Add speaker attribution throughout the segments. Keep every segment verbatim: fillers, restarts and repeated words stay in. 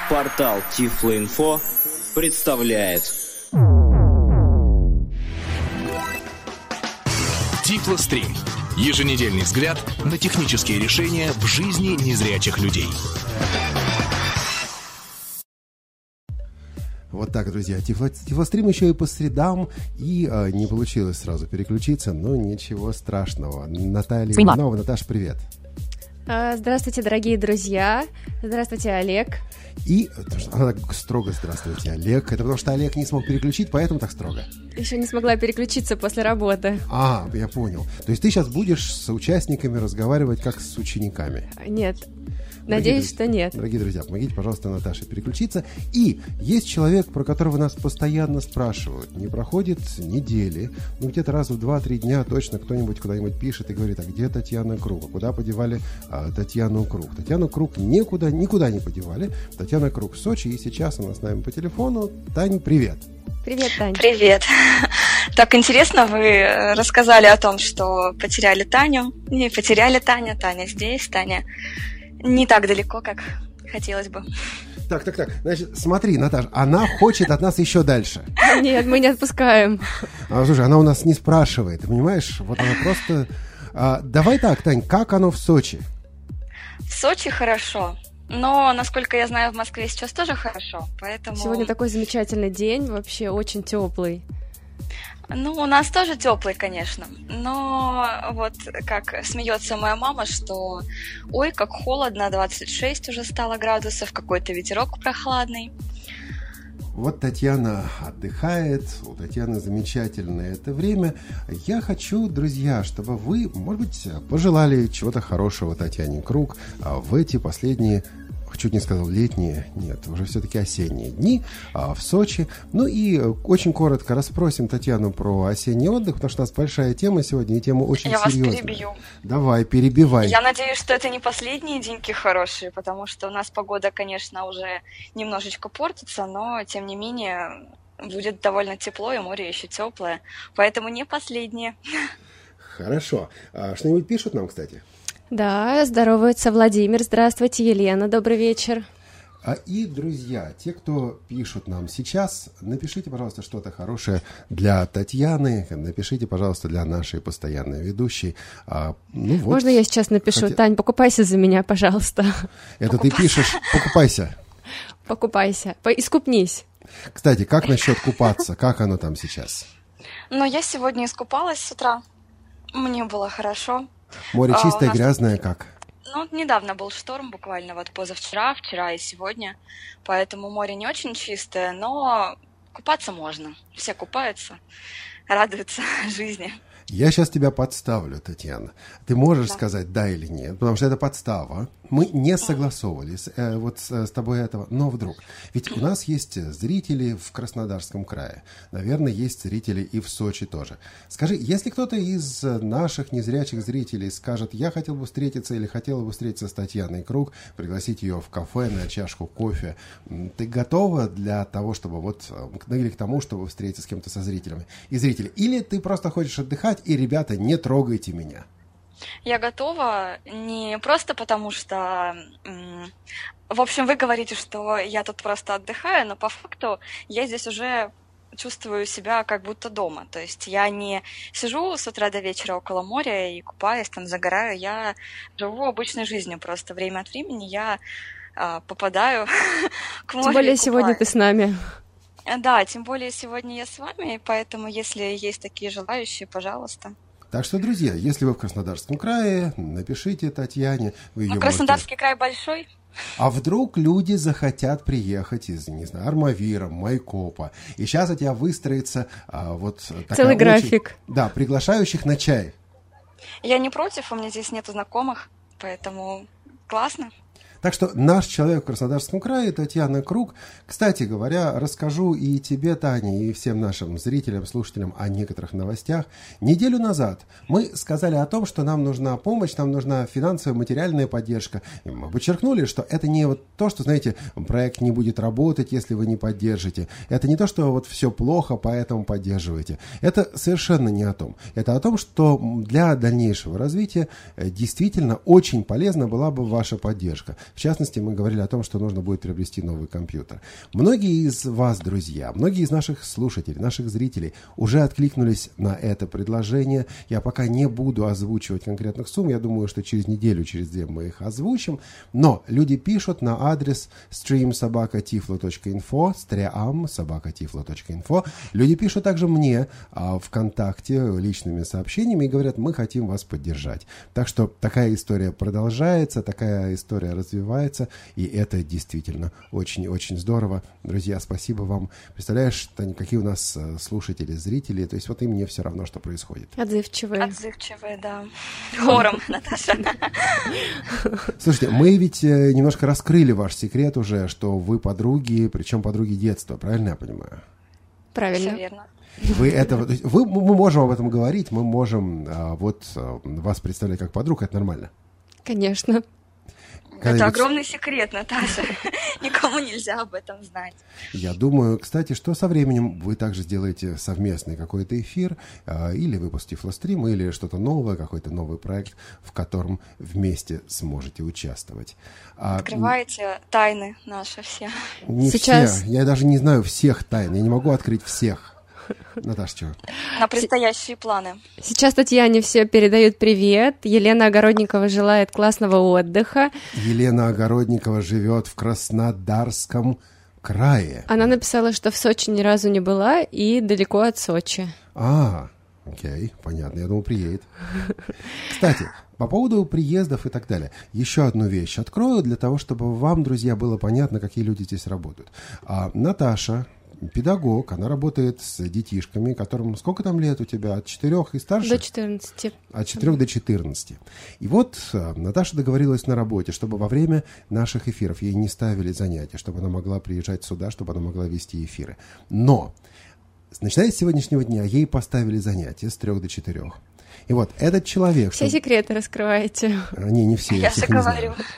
Speaker 1: Портал Тифлоинфо представляет
Speaker 2: Тифлострим. Еженедельный взгляд на технические решения в жизни незрячих людей.
Speaker 3: Вот так, друзья. Тифло, Тифлострим еще и по средам, и э, не получилось сразу переключиться, но ничего страшного. Наталья Иванова. Наташа, привет.
Speaker 4: Здравствуйте, дорогие друзья. Здравствуйте, Олег.
Speaker 3: И она так строго «Здравствуйте, Олег». Это потому что Олег не смог переключить, поэтому так строго.
Speaker 4: Еще не смогла переключиться после работы.
Speaker 3: А, я понял. То есть ты сейчас будешь с участниками разговаривать как с учениками?
Speaker 4: Нет.
Speaker 3: Дорогие
Speaker 4: Надеюсь,
Speaker 3: друзья,
Speaker 4: что нет.
Speaker 3: Дорогие друзья, помогите, пожалуйста, Наташе переключиться. И есть человек, про которого нас постоянно спрашивают. Не проходит недели, ну где-то раз в два-три дня точно кто-нибудь куда-нибудь пишет и говорит: а где Татьяна Круг? А куда подевали а, Татьяну Круг? Татьяну Круг никуда, никуда не подевали. Татьяна Круг в Сочи, и сейчас она с нами по телефону. Тань, привет.
Speaker 4: Привет, Тань.
Speaker 5: Привет. Так интересно, вы рассказали о том, что потеряли Таню. Не потеряли Таню, Таня здесь, Таня не так далеко, как хотелось бы.
Speaker 3: Так, так, так. Значит, смотри, Наташа, она хочет от нас еще дальше.
Speaker 4: Нет, мы не отпускаем.
Speaker 3: А, слушай, она у нас не спрашивает, понимаешь? Вот она просто... А, давай так, Тань, как оно в Сочи?
Speaker 5: В Сочи хорошо. Но, насколько я знаю, в Москве сейчас тоже хорошо, поэтому...
Speaker 4: Сегодня такой замечательный день, вообще очень теплый.
Speaker 5: Ну, у нас тоже теплый, конечно, но вот как смеется моя мама, что ой, как холодно, двадцать шесть уже стало градусов, какой-то ветерок прохладный.
Speaker 3: Вот Татьяна отдыхает, у Татьяны замечательное это время. Я хочу, друзья, чтобы вы, может быть, пожелали чего-то хорошего Татьяне Круг в эти последние... Чуть не сказал летние, нет, уже все-таки осенние дни а, в Сочи. Ну и очень коротко расспросим Татьяну про осенний отдых, потому что у нас большая тема сегодня, и тема очень
Speaker 5: я
Speaker 3: серьезная.
Speaker 5: Я вас перебью.
Speaker 3: Давай, перебивай.
Speaker 5: Я надеюсь, что это не последние деньки хорошие, потому что у нас погода, конечно, уже немножечко портится, но, тем не менее, будет довольно тепло, и море еще теплое, поэтому не последние.
Speaker 3: Хорошо. А что-нибудь пишут нам, кстати?
Speaker 4: Да, здоровается Владимир. Здравствуйте, Елена. Добрый вечер.
Speaker 3: А и, друзья, те, кто пишут нам сейчас, напишите, пожалуйста, что-то хорошее для Татьяны, напишите, пожалуйста, для нашей постоянной ведущей. А, ну, вот.
Speaker 4: Можно я сейчас напишу? Хотя... Тань, покупайся за меня, пожалуйста.
Speaker 3: Это покупайся. Ты пишешь «покупайся».
Speaker 4: Покупайся, искупнись.
Speaker 3: Кстати, как насчет купаться? Как оно там сейчас?
Speaker 5: Ну, я сегодня искупалась с утра. Мне было хорошо.
Speaker 3: Море чистое,
Speaker 5: а, нас...
Speaker 3: грязное как?
Speaker 5: Ну, недавно был шторм, буквально вот позавчера, вчера и сегодня, поэтому море не очень чистое, но купаться можно. Все купаются, радуются жизни.
Speaker 3: Я сейчас тебя подставлю, Татьяна. Ты можешь
Speaker 5: да.
Speaker 3: сказать «да» или «нет», потому что это подстава. Мы не согласовывали с, э, вот с, с тобой этого, но вдруг. Ведь у нас есть зрители в Краснодарском крае. Наверное, есть зрители и в Сочи тоже. Скажи, если кто-то из наших незрячих зрителей скажет: я хотел бы встретиться или хотела бы встретиться с Татьяной Круг, пригласить ее в кафе на чашку кофе, ты готова для того, чтобы вот, ну, или к тому, чтобы встретиться с кем-то со зрителями и зрителями? Или ты просто хочешь отдыхать, и, ребята, не трогайте меня?
Speaker 5: Я готова не просто потому, что... В общем, вы говорите, что я тут просто отдыхаю, но по факту я здесь уже чувствую себя как будто дома. То есть я не сижу с утра до вечера около моря и купаюсь, там загораю. Я живу обычной жизнью. Просто время от времени я а, попадаю к морю.
Speaker 4: Тем более сегодня ты с нами.
Speaker 5: Да, тем более сегодня я с вами, поэтому если есть такие желающие, пожалуйста.
Speaker 3: Так что, друзья, если вы в Краснодарском крае, напишите Татьяне. Вы ее
Speaker 5: ну, Краснодарский
Speaker 3: можете...
Speaker 5: край большой.
Speaker 3: А вдруг люди захотят приехать из, не знаю, Армавира, Майкопа, и сейчас у тебя выстроится а, вот такая
Speaker 4: целый
Speaker 3: очень...
Speaker 4: график.
Speaker 3: Да, приглашающих на чай.
Speaker 5: Я не против, у меня здесь нету знакомых, поэтому классно.
Speaker 3: Так что наш человек в Краснодарском крае, Татьяна Круг. Кстати говоря, расскажу и тебе, Таня, и всем нашим зрителям, слушателям о некоторых новостях. Неделю назад мы сказали о том, что нам нужна помощь, нам нужна финансовая, материальная поддержка. И мы подчеркнули, что это не вот то, что, знаете, проект не будет работать, если вы не поддержите. Это не то, что вот все плохо, поэтому поддерживаете. Это совершенно не о том. Это о том, что для дальнейшего развития действительно очень полезна была бы ваша поддержка. В частности, мы говорили о том, что нужно будет приобрести новый компьютер. Многие из вас, друзья, многие из наших слушателей, наших зрителей уже откликнулись на это предложение. Я пока не буду озвучивать конкретных сумм. Я думаю, что через неделю, через две мы их озвучим. Но люди пишут на адрес stream собака tiflo точка info, stream собака tiflo точка info. Люди пишут также мне а, ВКонтакте личными сообщениями и говорят, мы хотим вас поддержать. Так что такая история продолжается, такая история развивается, и это действительно очень-очень здорово. Друзья, спасибо вам. Представляешь, Таня, какие у нас слушатели, зрители, то есть вот им мне все равно, что происходит.
Speaker 4: Отзывчивые.
Speaker 5: Отзывчивые, да. Хором, Наташа.
Speaker 3: Слушайте, мы ведь немножко раскрыли ваш секрет уже, что вы подруги, причем подруги детства, правильно я понимаю?
Speaker 4: Правильно.
Speaker 5: Все верно.
Speaker 3: Вы это, вы, мы можем об этом говорить, мы можем а, вот а, вас представлять как подруг, это нормально?
Speaker 4: Конечно.
Speaker 3: Когда-нибудь...
Speaker 5: Это огромный секрет, Наташа. Никому нельзя об этом знать.
Speaker 3: Я думаю, кстати, что со временем вы также сделаете совместный какой-то эфир, а, или выпуск Тифлострим, или что-то новое, какой-то новый проект, в котором вместе сможете участвовать. А,
Speaker 5: Открываете тайны наши все.
Speaker 3: не
Speaker 4: Сейчас...
Speaker 3: все. Я даже не знаю всех тайн. Я не могу открыть всех. Наташа, чего?
Speaker 5: На предстоящие планы.
Speaker 4: Сейчас Татьяне все передают привет. Елена Огородникова желает классного отдыха.
Speaker 3: Елена Огородникова живет в Краснодарском крае.
Speaker 4: Она написала, что в Сочи ни разу не была и далеко от Сочи.
Speaker 3: А, окей, понятно. Я думал, приедет. Кстати, по поводу приездов и так далее. Еще одну вещь открою для того, чтобы вам, друзья, было понятно, какие люди здесь работают. А, Наташа... педагог, она работает с детишками, которым сколько там лет у тебя? От четырех и старше?
Speaker 4: До четырнадцати.
Speaker 3: От четырех до четырнадцати. И вот Наташа договорилась на работе, чтобы во время наших эфиров ей не ставили занятия, чтобы она могла приезжать сюда, чтобы она могла вести эфиры. Но, начиная с сегодняшнего дня, ей поставили занятия с трех до четырех. И вот этот человек...
Speaker 4: Все
Speaker 3: что...
Speaker 4: секреты раскрываете.
Speaker 3: Не, не все.
Speaker 5: Я, я
Speaker 3: всех
Speaker 5: же
Speaker 3: не
Speaker 5: говорю.
Speaker 3: знаю.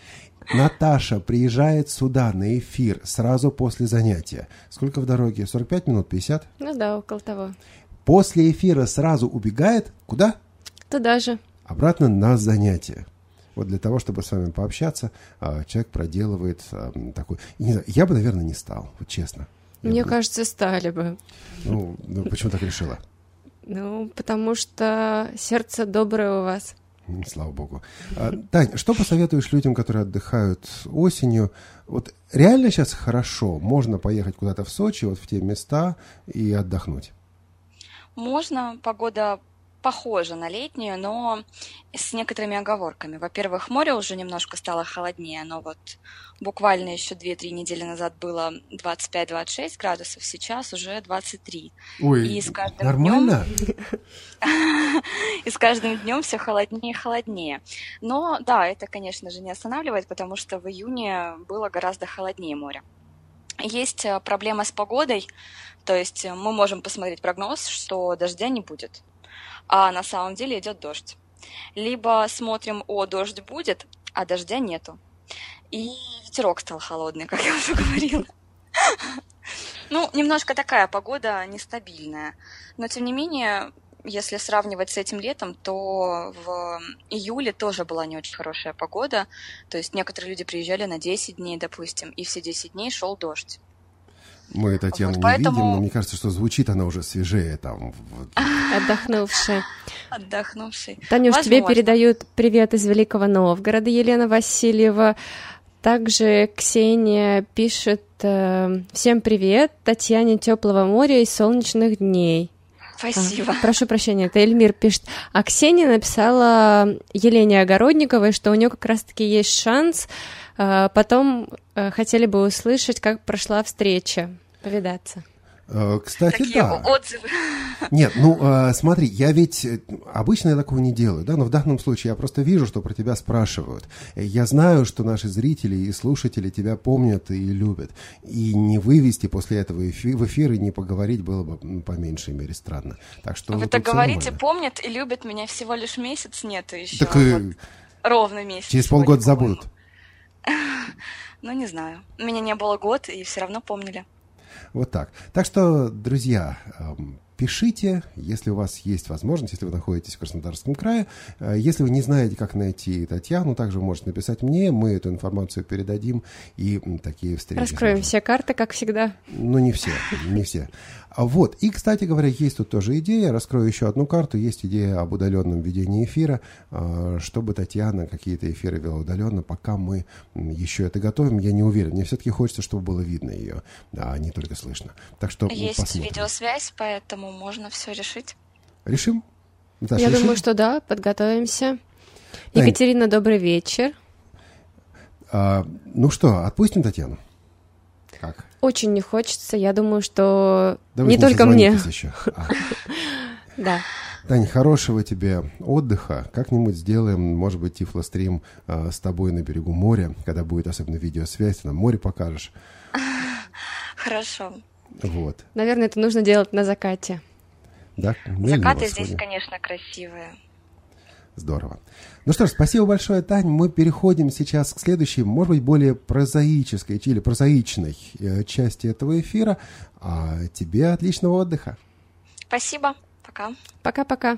Speaker 3: Наташа приезжает сюда на эфир сразу после занятия. Сколько в дороге? сорок пять минут? пятьдесят?
Speaker 4: Ну да, около того.
Speaker 3: После эфира сразу убегает. Куда?
Speaker 4: Туда же.
Speaker 3: Обратно на занятия. Вот для того, чтобы с вами пообщаться, человек проделывает такой... Не знаю, я бы, наверное, не стал, вот честно.
Speaker 4: Мне
Speaker 3: я бы...
Speaker 4: кажется, стали бы.
Speaker 3: Ну, ну, почему так решила?
Speaker 4: Ну, потому что сердце доброе у вас.
Speaker 3: Слава богу. А, Тань, что посоветуешь людям, которые отдыхают осенью? Вот реально сейчас хорошо, можно поехать куда-то в Сочи, вот в те места и отдохнуть?
Speaker 5: Можно, погода похожа на летнюю, но с некоторыми оговорками. Во-первых, море уже немножко стало холоднее, но вот буквально еще две-три недели назад было двадцать пять - двадцать шесть градусов, сейчас уже двадцать три.
Speaker 3: Ой,
Speaker 5: и с каждым
Speaker 3: нормально?
Speaker 5: Днем... и с каждым днем все холоднее и холоднее. Но да, это, конечно же, не останавливает, потому что в июне было гораздо холоднее море. Есть проблема с погодой, то есть мы можем посмотреть прогноз, что дождя не будет, а на самом деле идет дождь. Либо смотрим, о, дождь будет, а дождя нету. И ветерок стал холодный, как я уже говорила. Ну, немножко такая погода нестабильная. Но, тем не менее, если сравнивать с этим летом, то в июле тоже была не очень хорошая погода. То есть некоторые люди приезжали на десять дней, допустим, и все десять дней шел дождь.
Speaker 3: Мы Татьяну
Speaker 5: вот
Speaker 3: не
Speaker 5: поэтому...
Speaker 3: видим, но мне кажется, что звучит она уже свежее там.
Speaker 4: Отдохнувшая.
Speaker 5: Отдохнувший.
Speaker 4: Танюш,
Speaker 5: Возможно.
Speaker 4: тебе передают привет из Великого Новгорода, Елена Васильева. Также Ксения пишет: э, всем привет, Татьяне теплого моря и солнечных дней.
Speaker 5: Спасибо.
Speaker 4: А, прошу прощения, это Эльмир пишет. А Ксения написала Елене Огородниковой, что у нее как раз-таки есть шанс. А, потом а, хотели бы услышать, как прошла встреча, повидаться.
Speaker 3: Кстати,
Speaker 5: Такие
Speaker 3: да.
Speaker 5: отзывы.
Speaker 3: Нет, ну, э, смотри, я ведь обычно я такого не делаю, да, но в данном случае я просто вижу, что про тебя спрашивают. Я знаю, что наши зрители и слушатели тебя помнят и любят. И не вывести после этого эфи- в эфир и не поговорить было бы, ну, по меньшей мере, странно. Так что
Speaker 5: Вы
Speaker 3: вот
Speaker 5: так говорите,
Speaker 3: нормально.
Speaker 5: помнят и любят меня всего лишь месяц, нет еще.
Speaker 3: Так и
Speaker 5: вот, ровно месяц.
Speaker 3: через
Speaker 5: сегодня,
Speaker 3: полгода
Speaker 5: по-моему.
Speaker 3: забудут.
Speaker 5: Ну, не знаю. Меня не было год, и все равно помнили.
Speaker 3: Вот так. Так что, друзья, пишите, если у вас есть возможность, если вы находитесь в Краснодарском крае. Если вы не знаете, как найти Татьяну, также вы можете написать мне, мы эту информацию передадим, и такие встречи.
Speaker 4: Раскроем
Speaker 3: сможем.
Speaker 4: все карты, как всегда.
Speaker 3: Ну, не все, не все. Вот, и, кстати говоря, есть тут тоже идея, раскрою еще одну карту, есть идея об удаленном ведении эфира, чтобы Татьяна какие-то эфиры вела удаленно, пока мы еще это готовим, я не уверен, мне все-таки хочется, чтобы было видно ее, а не только слышно. Так что
Speaker 5: есть
Speaker 3: посмотрим.
Speaker 5: Видеосвязь, поэтому можно все решить.
Speaker 3: Решим? Наташа,
Speaker 4: я
Speaker 3: решим?
Speaker 4: думаю, что да, подготовимся.
Speaker 3: Тань,
Speaker 4: Екатерина, добрый вечер.
Speaker 3: А, ну что, отпустим Татьяну? Как?
Speaker 4: Очень не хочется, я думаю, что
Speaker 3: Да
Speaker 4: не только мне.
Speaker 3: Еще. А.
Speaker 4: Да.
Speaker 3: Тань, хорошего тебе отдыха. Как-нибудь сделаем, может быть, тифлострим а, с тобой на берегу моря, когда будет особенно видеосвязь, ты нам море покажешь.
Speaker 5: Хорошо.
Speaker 3: Вот.
Speaker 4: Наверное, это нужно делать на закате.
Speaker 3: Да?
Speaker 5: Закаты здесь, конечно, красивые.
Speaker 3: Здорово. Ну что ж, спасибо большое, Тань. Мы переходим сейчас к следующей, может быть, более прозаической или прозаичной э, части этого эфира. А тебе отличного отдыха.
Speaker 5: Спасибо. Пока.
Speaker 4: Пока-пока.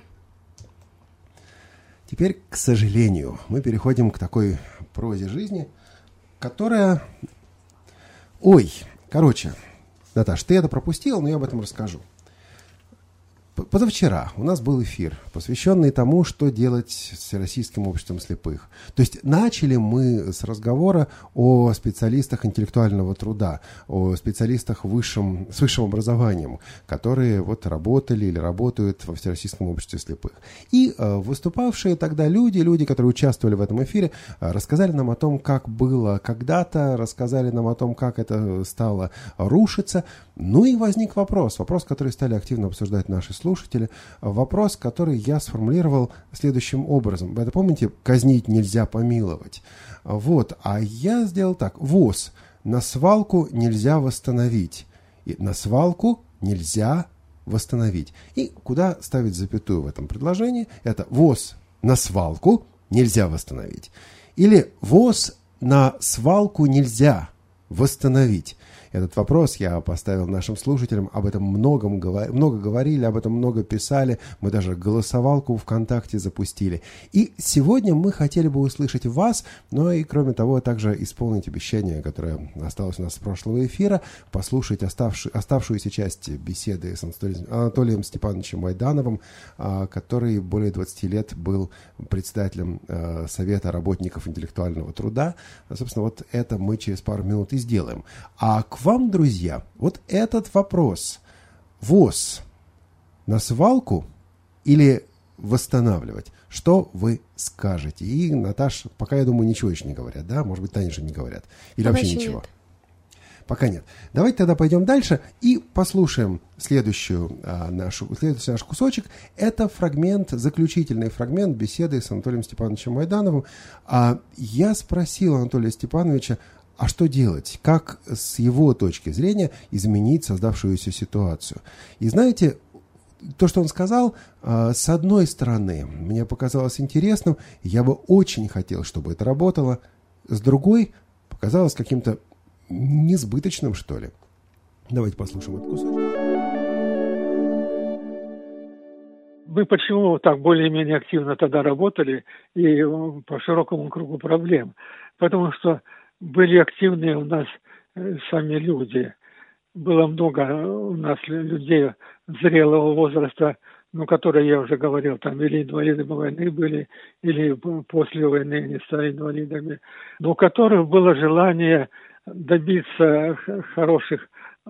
Speaker 3: Теперь, к сожалению, мы переходим к такой прозе жизни, которая... Ой, короче, Наташ, ты это пропустила, но я об этом расскажу. Позавчера у нас был эфир, посвященный тому, что делать с Всероссийским обществом слепых. То есть начали мы с разговора о специалистах интеллектуального труда, о специалистах высшем, с высшим образованием, которые вот работали или работают во Всероссийском обществе слепых. И э, выступавшие тогда люди, люди, которые участвовали в этом эфире, э, рассказали нам о том, как было когда-то, рассказали нам о том, как это стало рушиться. Ну и возник вопрос, вопрос, который стали активно обсуждать наши слушатели, вопрос, который я сформулировал следующим образом. Это, помните, казнить нельзя помиловать. Вот, а я сделал так. ВОЗ на свалку нельзя восстановить. И на свалку нельзя восстановить. И куда ставить запятую в этом предложении? Это ВОЗ на свалку нельзя восстановить. Или ВОЗ на свалку нельзя восстановить. Этот вопрос я поставил нашим слушателям, об этом много, много говорили, об этом много писали, мы даже голосовалку ВКонтакте запустили. И сегодня мы хотели бы услышать вас, но и, кроме того, также исполнить обещание, которое осталось у нас с прошлого эфира, послушать оставшую, оставшуюся часть беседы с Анатолием Степановичем Майдановым, который более двадцати лет был председателем Совета работников интеллектуального труда. Собственно, вот это мы через пару минут и сделаем. А к вам, друзья, вот этот вопрос. ВОЗ на свалку или восстанавливать? Что вы скажете? И, Наташа, пока, я думаю, ничего еще не говорят, да? Может быть, Таня же не говорят. Или
Speaker 4: Пока
Speaker 3: вообще ничего?
Speaker 4: нет.
Speaker 3: Пока нет. Давайте тогда пойдем дальше и послушаем следующую, а, нашу, следующий наш кусочек. Это фрагмент, заключительный фрагмент беседы с Анатолием Степановичем Майдановым. А я спросил Анатолия Степановича, а что делать? Как с его точки зрения изменить создавшуюся ситуацию? И знаете, то, что он сказал, с одной стороны, мне показалось интересным, я бы очень хотел, чтобы это работало, с другой, показалось каким-то несбыточным, что ли. Давайте послушаем этот кусочек.
Speaker 6: Мы почему так более-менее активно тогда работали и по широкому кругу проблем? Потому что были активные у нас сами люди. Было много у нас людей зрелого возраста, ну, которые, я уже говорил, там или инвалиды войны были, или после войны они стали инвалидами, но у которых было желание добиться хороших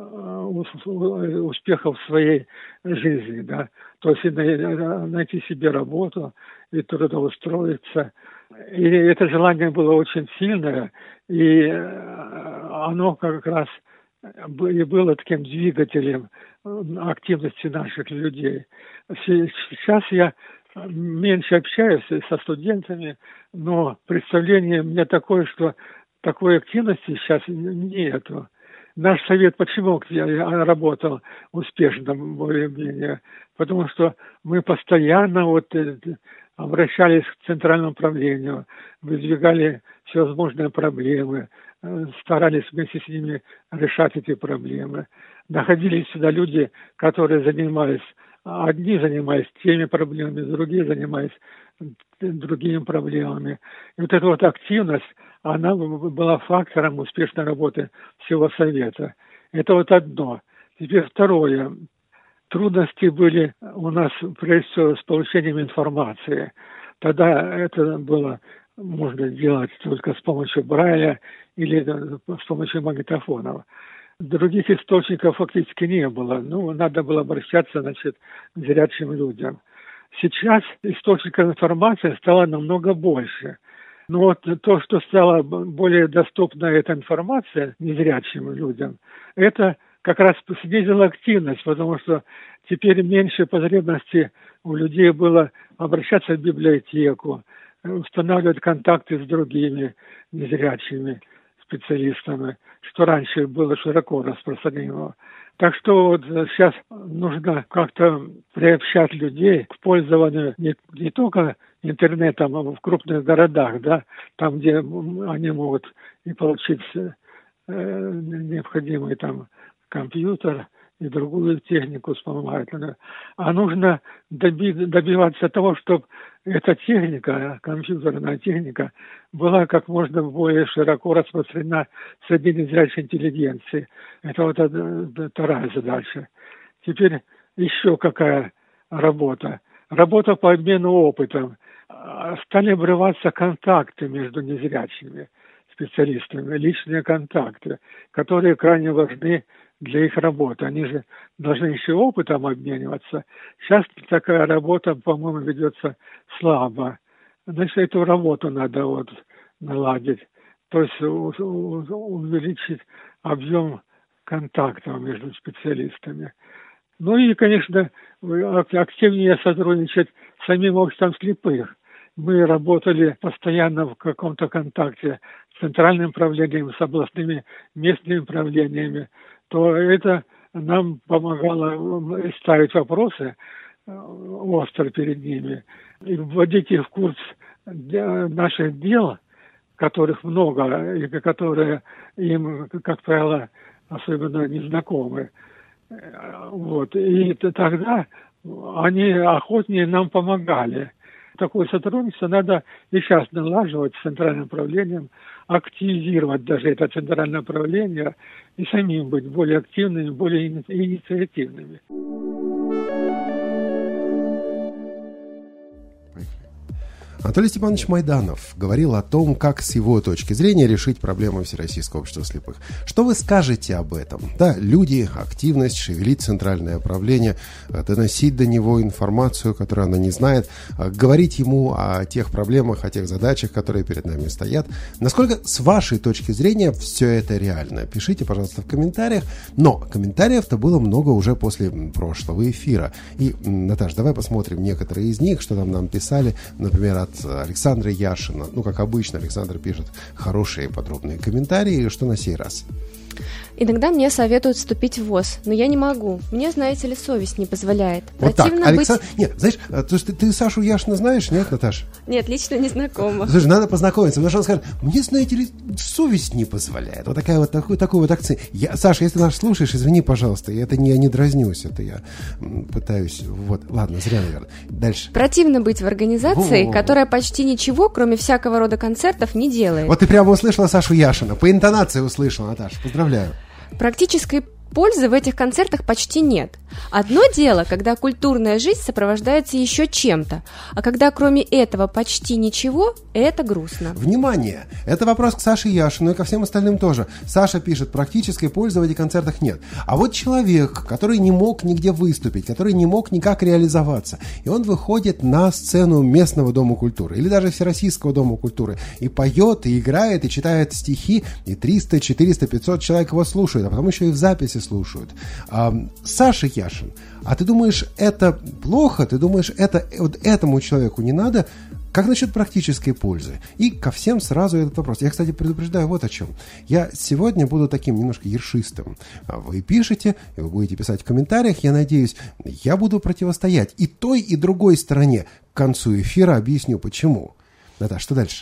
Speaker 6: успехов в своей жизни, да, то есть найти себе работу и трудоустроиться. И это желание было очень сильное, и оно как раз и было таким двигателем активности наших людей. Сейчас я меньше общаюсь со студентами, но представление у меня такое, что такой активности сейчас нету. наш совет почему работал успешно, более-менее? Потому что мы постоянно вот обращались к центральному управлению, выдвигали всевозможные проблемы, старались вместе с ними решать эти проблемы. Находились сюда люди, которые занимались, одни занимались теми проблемами, другие занимались другими проблемами. И вот эта вот активность, она была фактором успешной работы всего Совета. Это вот одно. Теперь второе. Трудности были у нас, прежде всего, с получением информации. Тогда это было можно делать только с помощью Брайля или с помощью магнитофонов. Других источников фактически не было. Ну, надо было обращаться, значит, к зрячим людям. Сейчас источников информации стало намного больше. Но вот то, что стало более доступна эта информация незрячим людям, это как раз снизило активность, потому что теперь меньше потребности у людей было обращаться в библиотеку, устанавливать контакты с другими незрячими специалистами, что раньше было широко распространено. Так что вот сейчас нужно как-то приобщать людей к пользованию не, не только интернетом а в крупных городах, да, там, где они могут и получить э, необходимый там компьютер и другую технику вспомогательную. А нужно доби- добиваться того, чтобы эта техника, компьютерная техника, была как можно более широко распространена среди незрячей интеллигенции. Это вот вторая задача. Теперь еще какая работа? Работа по обмену опытом. Стали обрываться контакты между незрячими специалистами, личные контакты, которые крайне важны для их работы. Они же должны еще опытом обмениваться. Сейчас такая работа, по-моему, ведется слабо. Значит, эту работу надо вот наладить. То есть увеличить объем контактов между специалистами. Ну и, конечно, активнее сотрудничать с самим обществом слепых. Мы работали постоянно в каком-то контакте с центральным правлением, с областными местными правлениями, то это нам помогало ставить вопросы остро перед ними и вводить их в курс наших дел, которых много, и которые им, как правило, особенно незнакомы. Вот. И тогда они охотнее нам помогали. Такое сотрудничество надо и сейчас налаживать с центральным правлением, активизировать даже это центральное правление и самим быть более активными, более инициативными.
Speaker 3: Анатолий Степанович Майданов говорил о том, как с его точки зрения решить проблему Всероссийского общества слепых. Что вы скажете об этом? Да, люди, активность, шевелить центральное правление, доносить до него информацию, которую она не знает, говорить ему о тех проблемах, о тех задачах, которые перед нами стоят. Насколько с вашей точки зрения все это реально? Пишите, пожалуйста, в комментариях. Но комментариев-то было много уже после прошлого эфира. И, Наташ, давай посмотрим некоторые из них, что там нам писали. Например, от Александра Яшина. Ну, как обычно, Александр пишет хорошие подробные комментарии. Что на сей раз?
Speaker 4: Иногда мне советуют вступить в ВОС, но я не могу. Мне, знаете ли, совесть не позволяет.
Speaker 3: Вот
Speaker 4: Противно
Speaker 3: так, Александр...
Speaker 4: быть...
Speaker 3: Нет, знаешь, то есть ты, ты Сашу Яшина знаешь, нет, Наташа?
Speaker 4: Нет, лично не знакома.
Speaker 3: Слушай, надо познакомиться, потому что он скажет, мне, знаете ли, совесть не позволяет. Вот такая вот, такой, такой вот акцент. Я, Саша, если нас слушаешь, извини, пожалуйста, я это не, я не дразнюсь, это я пытаюсь... Вот, ладно, зря, наверное. Дальше.
Speaker 4: Противно быть в организации,
Speaker 3: Во-во-во.
Speaker 4: которая почти ничего, кроме всякого рода концертов, не делает.
Speaker 3: Вот ты прямо услышала Сашу Яшина. По интонации услышала, Наташа. Поздравляю.
Speaker 4: Практической пользы в этих концертах почти нет. Одно дело, когда культурная жизнь сопровождается еще чем-то, а когда кроме этого почти ничего, это грустно.
Speaker 3: Внимание! Это вопрос к Саше Яшину и ко всем остальным тоже. Саша пишет, практической пользы в этих концертах нет. А вот человек, который не мог нигде выступить, который не мог никак реализоваться, и он выходит на сцену местного дома культуры или даже Всероссийского дома культуры и поет, и играет, и читает стихи, и триста, четыреста, пятьсот человек его слушают, а потом еще и в записи слушают. А, Саша Яшин, а ты думаешь, это плохо? Ты думаешь, это вот этому человеку не надо как насчет практической пользы? И ко всем сразу этот вопрос. Я, кстати, предупреждаю вот о чем. Я сегодня буду таким немножко ершистым. Вы пишете, и вы будете писать в комментариях, я надеюсь, я буду противостоять и той, и другой стороне. К концу эфира объясню, почему. Наташа, что дальше?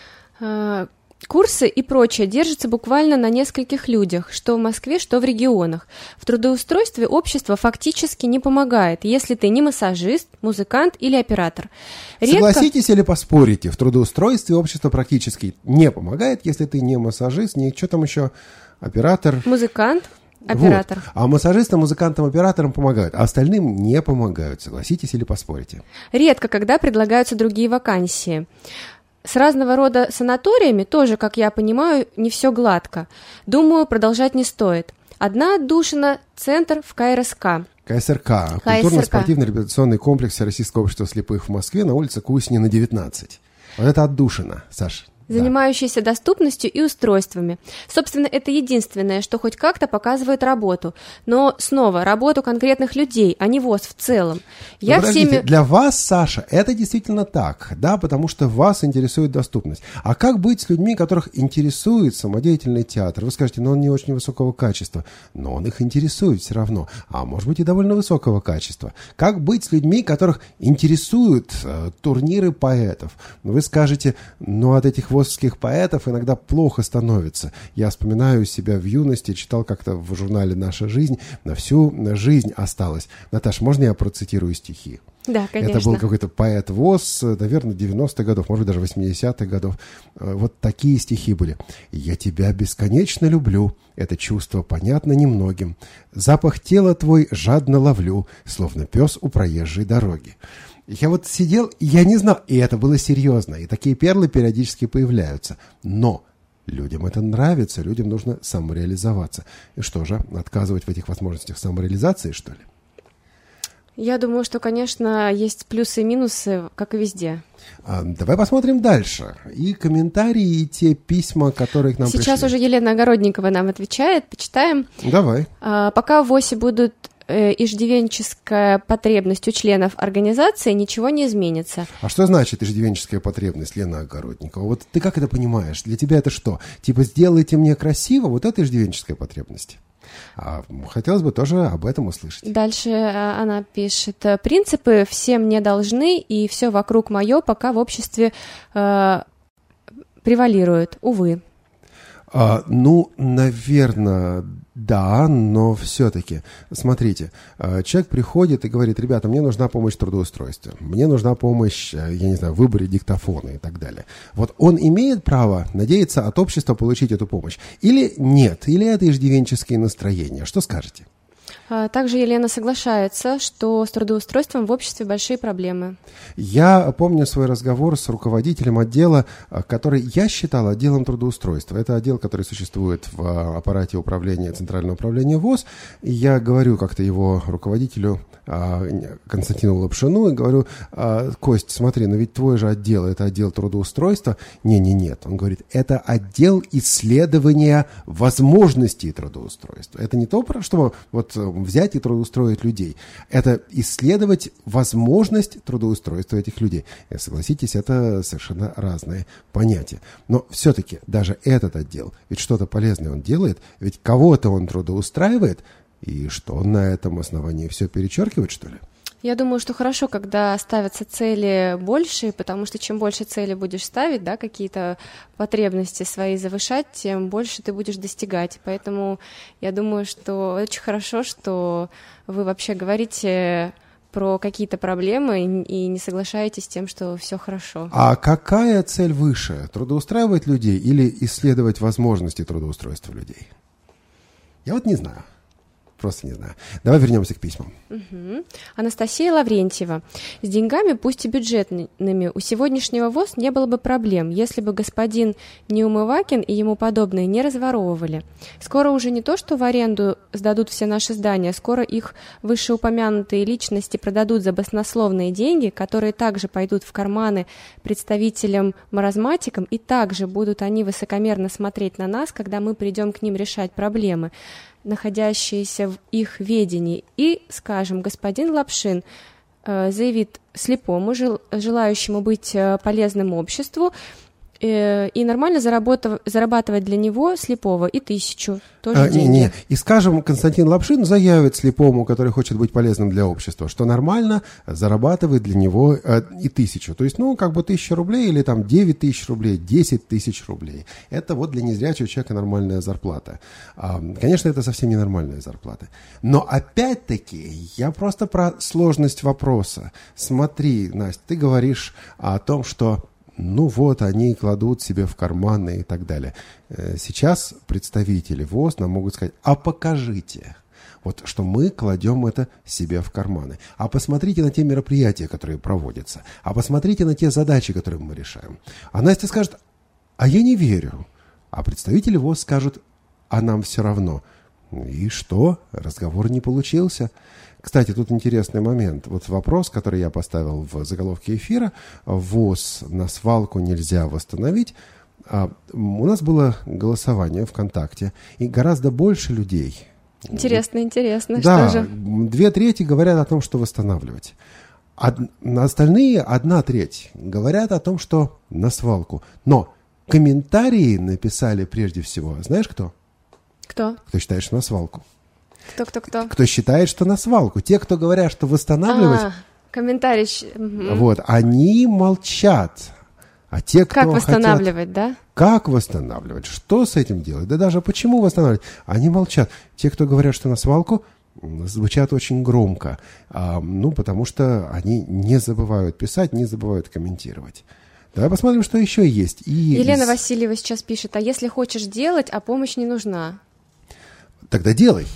Speaker 4: Курсы и прочее держатся буквально на нескольких людях, что в Москве, что в регионах. В трудоустройстве общество фактически не помогает, если ты не массажист, музыкант или оператор. Редко...
Speaker 3: Согласитесь или поспорите, в трудоустройстве общество практически не помогает, если ты не массажист, не что там еще, оператор.
Speaker 4: Музыкант. Оператор.
Speaker 3: Вот. А массажистам, музыкантам, операторам помогают, а остальным не помогают. Согласитесь или поспорите?
Speaker 4: Редко, когда предлагаются другие вакансии. С разного рода санаториями тоже, как я понимаю, не все гладко. Думаю, продолжать не стоит. Одна отдушина – центр в ка эр эс ка.
Speaker 3: ка эс эр ка. Культурно-спортивный реабилитационный комплекс Российского общества слепых в Москве на улице Куснина, девятнадцать. Вот это отдушина, Саш.
Speaker 4: Занимающиеся да. доступностью и устройствами. Собственно, это единственное, что хоть как-то показывает работу. Но снова, работу конкретных людей, а не ВОС в целом. Я
Speaker 3: всеми...
Speaker 4: всеми...
Speaker 3: Для вас, Саша, это действительно так, да, потому что вас интересует доступность. А как быть с людьми, которых интересует самодеятельный театр? Вы скажете, ну он не очень высокого качества, но он их интересует все равно, а может быть и довольно высокого качества. Как быть с людьми, которых интересуют э, турниры поэтов? Вы скажете, ну от этих ВОСовских поэтов иногда плохо становится. Я вспоминаю себя в юности, читал как-то в журнале «Наша жизнь», на всю жизнь осталось. Наташа, можно я процитирую стихи?
Speaker 4: Да, конечно.
Speaker 3: Это был какой-то поэт ВОС, наверное, девяностых годов, может быть, даже восьмидесятых годов. Вот такие стихи были. «Я тебя бесконечно люблю, это чувство понятно немногим. Запах тела твой жадно ловлю, словно пес у проезжей дороги». Я вот сидел, я не знал, и это было серьезно, и такие перлы периодически появляются. Но людям это нравится, людям нужно самореализоваться. И что же, отказывать в этих возможностях самореализации, что ли?
Speaker 4: Я думаю, что, конечно, есть плюсы и минусы, как и везде.
Speaker 3: А, давай посмотрим дальше. И комментарии, и те письма, которые к нам
Speaker 4: Сейчас
Speaker 3: пришли.
Speaker 4: Сейчас уже Елена Огородникова нам отвечает, почитаем.
Speaker 3: Давай.
Speaker 4: А, пока в ВОСе будут э, иждивенческая потребность у членов организации, ничего не изменится.
Speaker 3: А что значит иждивенческая потребность, Лена Огородникова? Вот ты как это понимаешь? Для тебя это что? Типа, сделайте мне красиво, вот это иждивенческая потребность? А хотелось бы тоже об этом услышать.
Speaker 4: Дальше она пишет: принципы всем не должны, и все вокруг мое пока в обществе э, превалирует, увы.
Speaker 3: А, ну, наверное, да, но все-таки, смотрите, человек приходит и говорит: ребята, мне нужна помощь в трудоустройстве, мне нужна помощь, я не знаю, в выборе диктофона и так далее. Вот он имеет право надеяться от общества получить эту помощь? Или нет? Или это иждивенческие настроения? Что скажете?
Speaker 4: Также Елена соглашается, что с трудоустройством в обществе большие проблемы.
Speaker 3: Я помню свой разговор с руководителем отдела, который я считал отделом трудоустройства. Это отдел, который существует в аппарате управления, Центрального управления ВОС. И я говорю как-то его руководителю, Константину Лапшину, и говорю: Кость, смотри, ну ведь твой же отдел, это отдел трудоустройства. Не-не-нет. Он говорит: это отдел исследования возможностей трудоустройства. Это не то, про что вот взять и трудоустроить людей. Это исследовать возможность трудоустройства этих людей. И согласитесь, это совершенно разные понятия. Но все-таки даже этот отдел, ведь что-то полезное он делает, ведь кого-то он трудоустраивает, и что он на этом основании все перечеркивает, что ли?
Speaker 4: Я думаю, что хорошо, когда ставятся цели большие, потому что чем больше цели будешь ставить, да, какие-то потребности свои завышать, тем больше ты будешь достигать. Поэтому я думаю, что очень хорошо, что вы вообще говорите про какие-то проблемы и не соглашаетесь с тем, что все хорошо.
Speaker 3: А какая цель выше? Трудоустраивать людей или исследовать возможности трудоустройства людей? Я вот не знаю. Просто не знаю. Давай вернемся к письмам.
Speaker 4: Угу. Анастасия Лаврентьева. С деньгами, пусть и бюджетными, у сегодняшнего ВОС не было бы проблем, если бы господин Неумывакин и ему подобные не разворовывали. Скоро уже не то, что в аренду сдадут все наши здания, скоро их вышеупомянутые личности продадут за баснословные деньги, которые также пойдут в карманы представителям-маразматикам, и также будут они высокомерно смотреть на нас, когда мы придем к ним решать проблемы, находящиеся в их ведении, и скажем: господин Лапшин, заявит слепому, желающему быть полезным обществу, и нормально зарабатывать для него, слепого, и тысячу тоже
Speaker 3: а,
Speaker 4: деньги.
Speaker 3: Не, и, скажем, Константин Лапшин заявит слепому, который хочет быть полезным для общества, что нормально зарабатывает для него а, и тысячу. То есть, ну, как бы тысяча рублей или там девять тысяч рублей, десять тысяч рублей. Это вот для незрячего человека нормальная зарплата. А, конечно, это совсем не нормальная зарплата. Но опять-таки, я просто про сложность вопроса. Смотри, Настя, ты говоришь о том, что ну вот, они кладут себе в карманы и так далее. Сейчас представители ВОС нам могут сказать, а покажите, вот, что мы кладем это себе в карманы. А посмотрите на те мероприятия, которые проводятся. А посмотрите на те задачи, которые мы решаем. А Настя скажет, а я не верю. А представители ВОС скажут, а нам все равно. И что? Разговор не получился. Кстати, тут интересный момент. Вот вопрос, который я поставил в заголовке эфира, ВОС на свалку нельзя восстановить. У нас было голосование ВКонтакте, и гораздо больше людей.
Speaker 4: Интересно, интересно.
Speaker 3: Да,
Speaker 4: что же?
Speaker 3: Две трети говорят о том, что восстанавливать. Од... Остальные, одна треть, говорят о том, что на свалку. Но комментарии написали прежде всего, знаешь кто?
Speaker 4: Кто?
Speaker 3: Кто считает, что на свалку.
Speaker 4: Кто, кто, кто?
Speaker 3: Кто считает, что на свалку. Те, кто говорят, что восстанавливать...
Speaker 4: А, комментарий. Угу.
Speaker 3: Вот, они молчат. А те, кто
Speaker 4: как восстанавливать,
Speaker 3: хотят...
Speaker 4: да?
Speaker 3: Как восстанавливать? Что с этим делать? Да даже почему восстанавливать? Они молчат. Те, кто говорят, что на свалку, звучат очень громко. А, ну, потому что они не забывают писать, не забывают комментировать. Давай посмотрим, что еще есть. И
Speaker 4: Елена
Speaker 3: из...
Speaker 4: Васильева сейчас пишет, а если хочешь делать, а помощь не нужна?
Speaker 3: Тогда делай.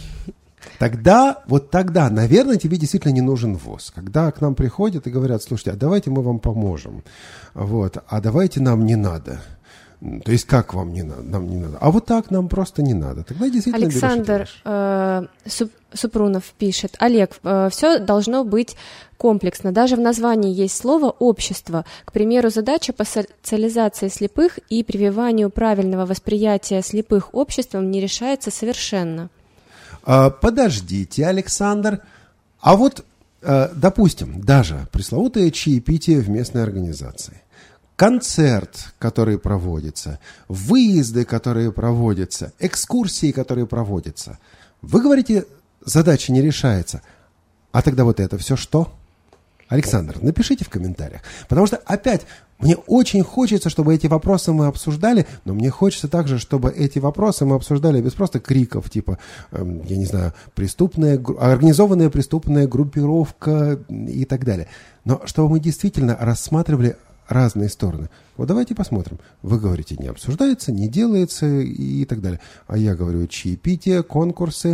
Speaker 3: Тогда, вот тогда, наверное, тебе действительно не нужен ВОС. Когда к нам приходят и говорят, слушайте, а давайте мы вам поможем. Вот, а давайте нам не надо. То есть как вам не надо? Нам не надо. А вот так нам просто не надо. Тогда действительно
Speaker 4: Александр э, Суп, Супрунов пишет. Олег, э, все должно быть комплексно. Даже в названии есть слово «общество». К примеру, задача по социализации слепых и прививанию правильного восприятия слепых обществом не решается совершенно.
Speaker 3: А, подождите, Александр. А вот, э, допустим, даже пресловутое чаепитие в местной организации. Концерт, который проводится, выезды, которые проводятся, экскурсии, которые проводятся. Вы говорите, задача не решается. А тогда вот это все что? Александр, напишите в комментариях. Потому что, опять, мне очень хочется, чтобы эти вопросы мы обсуждали, но мне хочется также, чтобы эти вопросы мы обсуждали без просто криков, типа, э, я не знаю, преступная, организованная преступная группировка и так далее. Но чтобы мы действительно рассматривали разные стороны. Вот давайте посмотрим. Вы говорите, не обсуждается, не делается и так далее. А я говорю, чаепития, конкурсы,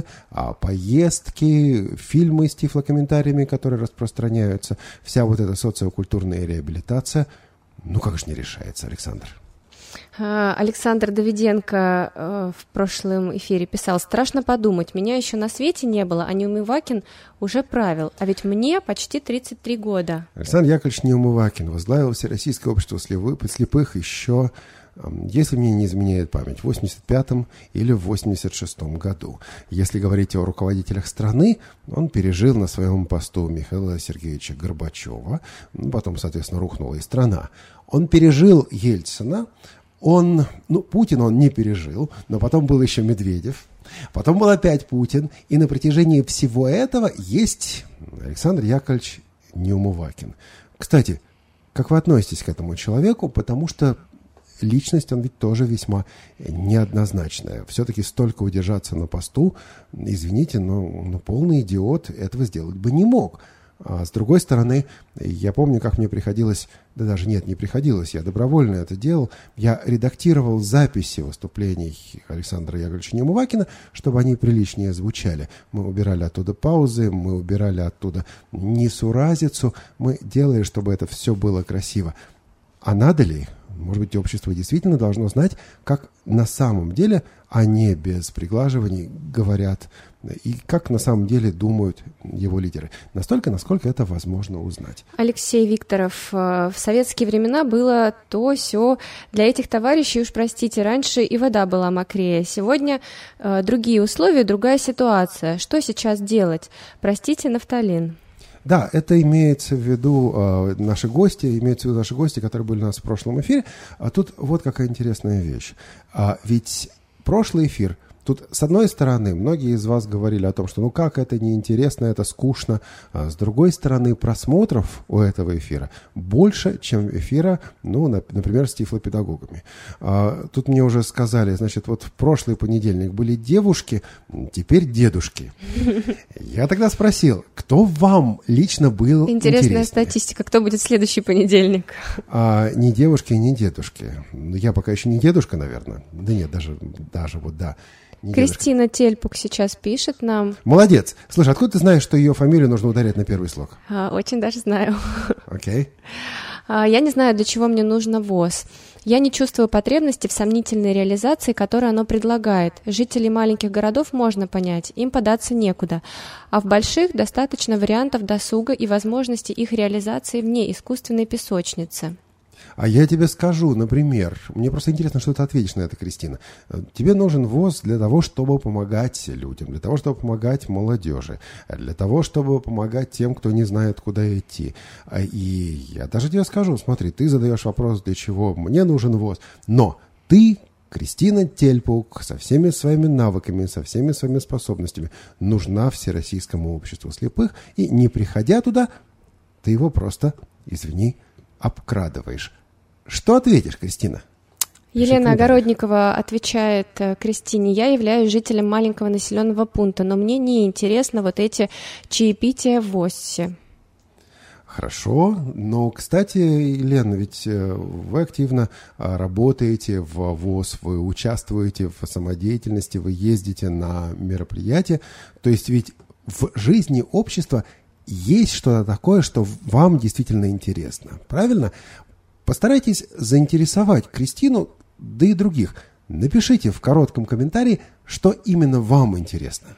Speaker 3: поездки, фильмы с тифлокомментариями, которые распространяются, вся вот эта социокультурная реабилитация. Ну как же не решается, Александр?
Speaker 4: Александр Давиденко в прошлом эфире писал, страшно подумать, меня еще на свете не было, а Неумывакин уже правил, а ведь мне почти тридцать три года.
Speaker 3: Александр Яковлевич Неумывакин возглавил Всероссийское общество слепых еще, если мне не изменяет память, в восемьдесят пятом или в восемьдесят шестом году. Если говорить о руководителях страны, он пережил на своем посту Михаила Сергеевича Горбачева, потом, соответственно, рухнула и страна. Он пережил Ельцина, он, ну, Путин он не пережил, но потом был еще Медведев, потом был опять Путин, и на протяжении всего этого есть Александр Яковлевич Неумывакин. Кстати, как вы относитесь к этому человеку, потому что личность, он ведь тоже весьма неоднозначная. Все-таки столько удержаться на посту, извините, но, но полный идиот этого сделать бы не мог. А с другой стороны, я помню, как мне приходилось, да даже нет, не приходилось, я добровольно это делал, я редактировал записи выступлений Александра Яковлевича Неумывакина, чтобы они приличнее звучали. Мы убирали оттуда паузы, мы убирали оттуда несуразицу, мы делали, чтобы это все было красиво. А надо ли? Может быть, общество действительно должно знать, как на самом деле, а не без приглаживаний говорят, и как на самом деле думают его лидеры. Настолько, насколько это возможно узнать.
Speaker 4: Алексей Викторов, в советские времена было то, сё. Для этих товарищей, уж простите, раньше и вода была мокрее. Сегодня э, другие условия, другая ситуация. Что сейчас делать? Простите, нафталин.
Speaker 3: Да, это имеется в виду э, наши гости, имеются в виду наши гости, которые были у нас в прошлом эфире. А тут вот какая интересная вещь. А, ведь прошлый эфир, тут, с одной стороны, многие из вас говорили о том, что ну как это неинтересно, это скучно. А с другой стороны, просмотров у этого эфира больше, чем эфира, ну, на, например, с тифлопедагогами. А, тут мне уже сказали, значит, вот в прошлый понедельник были девушки, теперь дедушки. Я тогда спросил, кто вам лично был
Speaker 4: Интересная
Speaker 3: интереснее?
Speaker 4: статистика. Кто будет в следующий понедельник?
Speaker 3: А, не девушки, не дедушки. Я пока еще не дедушка, наверное. Да нет, даже, даже вот да.
Speaker 4: Кристина Тельпук сейчас пишет нам.
Speaker 3: Молодец. Слушай, откуда ты знаешь, что ее фамилию нужно ударять на первый слог?
Speaker 4: А, очень даже знаю.
Speaker 3: Окей. Okay.
Speaker 4: А, я не знаю, для чего мне нужно ВОС. Я не чувствую потребности в сомнительной реализации, которую оно предлагает. Жителей маленьких городов можно понять, им податься некуда. А в больших достаточно вариантов досуга и возможности их реализации вне искусственной песочницы.
Speaker 3: А я тебе скажу, например, мне просто интересно, что ты ответишь на это, Кристина. Тебе нужен ВОС для того, чтобы помогать людям, для того, чтобы помогать молодежи, для того, чтобы помогать тем, кто не знает, куда идти. И я даже тебе скажу, смотри, ты задаешь вопрос, для чего мне нужен ВОС, но ты, Кристина Тельпук, со всеми своими навыками, со всеми своими способностями нужна Всероссийскому обществу слепых, и не приходя туда, ты его просто, извини, обкрадываешь. Что ответишь, Кристина?
Speaker 4: Елена Огородникова отвечает Кристине: я являюсь жителем маленького населенного пункта, но мне не интересно вот эти чаепития в ВОСе.
Speaker 3: Хорошо, но, кстати, Елена, ведь вы активно работаете в ВОС, вы участвуете в самодеятельности, вы ездите на мероприятия, то есть ведь в жизни общества есть что-то такое, что вам действительно интересно, правильно? Постарайтесь заинтересовать Кристину, да и других. Напишите в коротком комментарии, что именно вам интересно.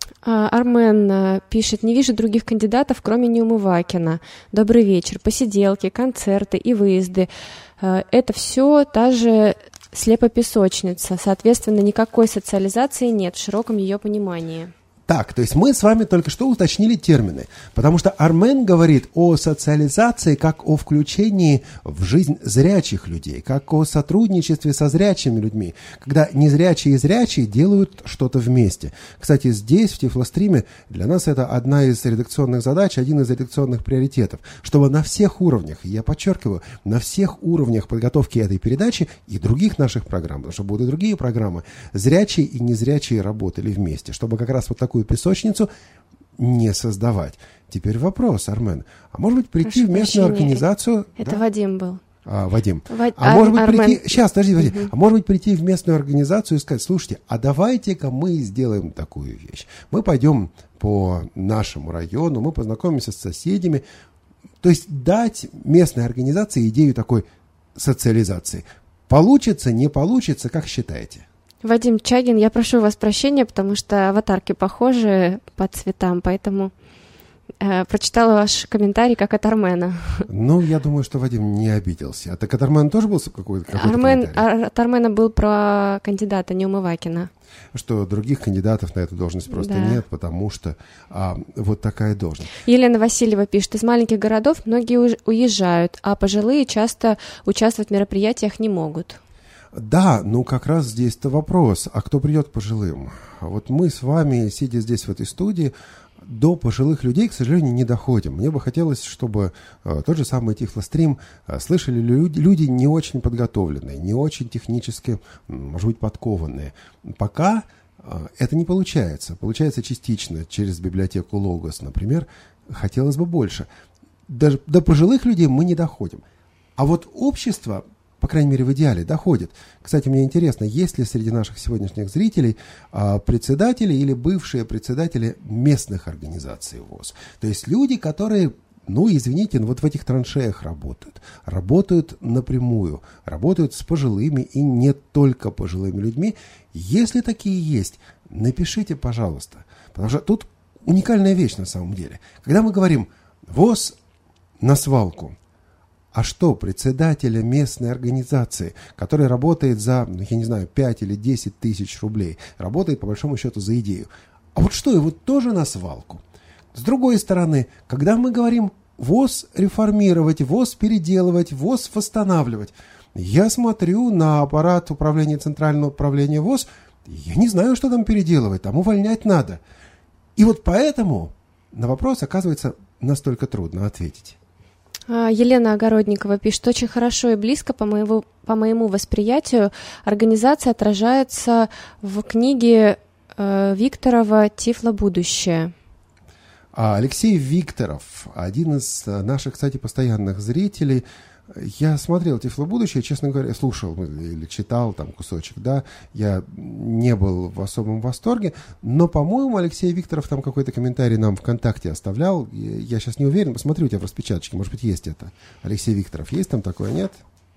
Speaker 4: Армен пишет: не вижу других кандидатов, кроме Неумывакина. Добрый вечер. Посиделки, концерты и выезды. Это все та же слепопесочница. Соответственно, никакой социализации нет в широком ее понимании.
Speaker 3: Так, то есть мы с вами только что уточнили термины, потому что Армен говорит о социализации как о включении в жизнь зрячих людей, как о сотрудничестве со зрячими людьми, когда незрячие и зрячие делают что-то вместе. Кстати, здесь, в Тифлостриме, для нас это одна из редакционных задач, один из редакционных приоритетов, чтобы на всех уровнях, я подчеркиваю, на всех уровнях подготовки этой передачи и других наших программ, потому что будут и другие программы, зрячие и незрячие работали вместе, чтобы как раз вот такую песочницу не создавать. Теперь вопрос, Армен. А может быть прийти
Speaker 4: Прошу
Speaker 3: в местную
Speaker 4: прощения.
Speaker 3: организацию...
Speaker 4: Это
Speaker 3: да?
Speaker 4: Вадим был.
Speaker 3: А, Вадим.
Speaker 4: Ва...
Speaker 3: А
Speaker 4: Ар...
Speaker 3: может быть
Speaker 4: Армен.
Speaker 3: прийти... Сейчас, подожди, подожди.
Speaker 4: Угу.
Speaker 3: А может быть прийти в местную организацию и сказать: слушайте, а давайте-ка мы сделаем такую вещь. Мы пойдем по нашему району, мы познакомимся с соседями. То есть дать местной организации идею такой социализации. Получится, не получится, как считаете?
Speaker 4: Вадим Чагин, я прошу вас прощения, потому что аватарки похожи по цветам, поэтому э, прочитала ваш комментарий как от Армена.
Speaker 3: Ну, я думаю, что Вадим не обиделся. А так от Армена тоже был какой-то, какой-то
Speaker 4: Армен,
Speaker 3: комментарий?
Speaker 4: ар, от Армена был про кандидата Неумывакина.
Speaker 3: Что других кандидатов на эту должность просто
Speaker 4: Да.
Speaker 3: нет, потому что а, вот такая должность.
Speaker 4: Елена Васильева пишет: из маленьких городов многие уж- уезжают, а пожилые часто участвовать в мероприятиях не могут.
Speaker 3: Да, ну как раз здесь-то вопрос, а кто придет к пожилым? Вот мы с вами, сидя здесь в этой студии, до пожилых людей, к сожалению, не доходим. Мне бы хотелось, чтобы э, тот же самый Тифлострим э, слышали люди, люди не очень подготовленные, не очень технически, может быть, подкованные. Пока э, это не получается. Получается частично через библиотеку Логос, например. Хотелось бы больше. Даже до пожилых людей мы не доходим. А вот общество, по крайней мере, в идеале доходит. Кстати, мне интересно, есть ли среди наших сегодняшних зрителей а, председатели или бывшие председатели местных организаций ВОС? То есть люди, которые, ну, извините, но вот в этих траншеях работают. Работают напрямую, работают с пожилыми и не только пожилыми людьми. Если такие есть, напишите, пожалуйста. Потому что тут уникальная вещь на самом деле. Когда мы говорим «ВОС на свалку», а что, председателя местной организации, который работает за, ну, я не знаю, пять или десять тысяч рублей, работает по большому счету за идею. А вот что, его тоже на свалку? С другой стороны, когда мы говорим ВОС реформировать, ВОС переделывать, ВОС восстанавливать, я смотрю на аппарат управления, Центрального управления ВОС, я не знаю, что там переделывать, там увольнять надо. И вот поэтому на вопрос, оказывается, настолько трудно ответить.
Speaker 4: Елена Огородникова пишет: очень хорошо и близко по моему, по моему восприятию организация отражается в книге э, Викторова «Тифло будущее».
Speaker 3: Алексей Викторов, один из наших, кстати, постоянных зрителей. Я смотрел «Тифло будущее», честно говоря, слушал или читал там кусочек, да, я не был в особом восторге, но, по-моему, Алексей Викторов там какой-то комментарий нам ВКонтакте оставлял, я сейчас не уверен, посмотрю у тебя в распечаточке, может быть, есть это. Алексей Викторов, есть там такое, нет?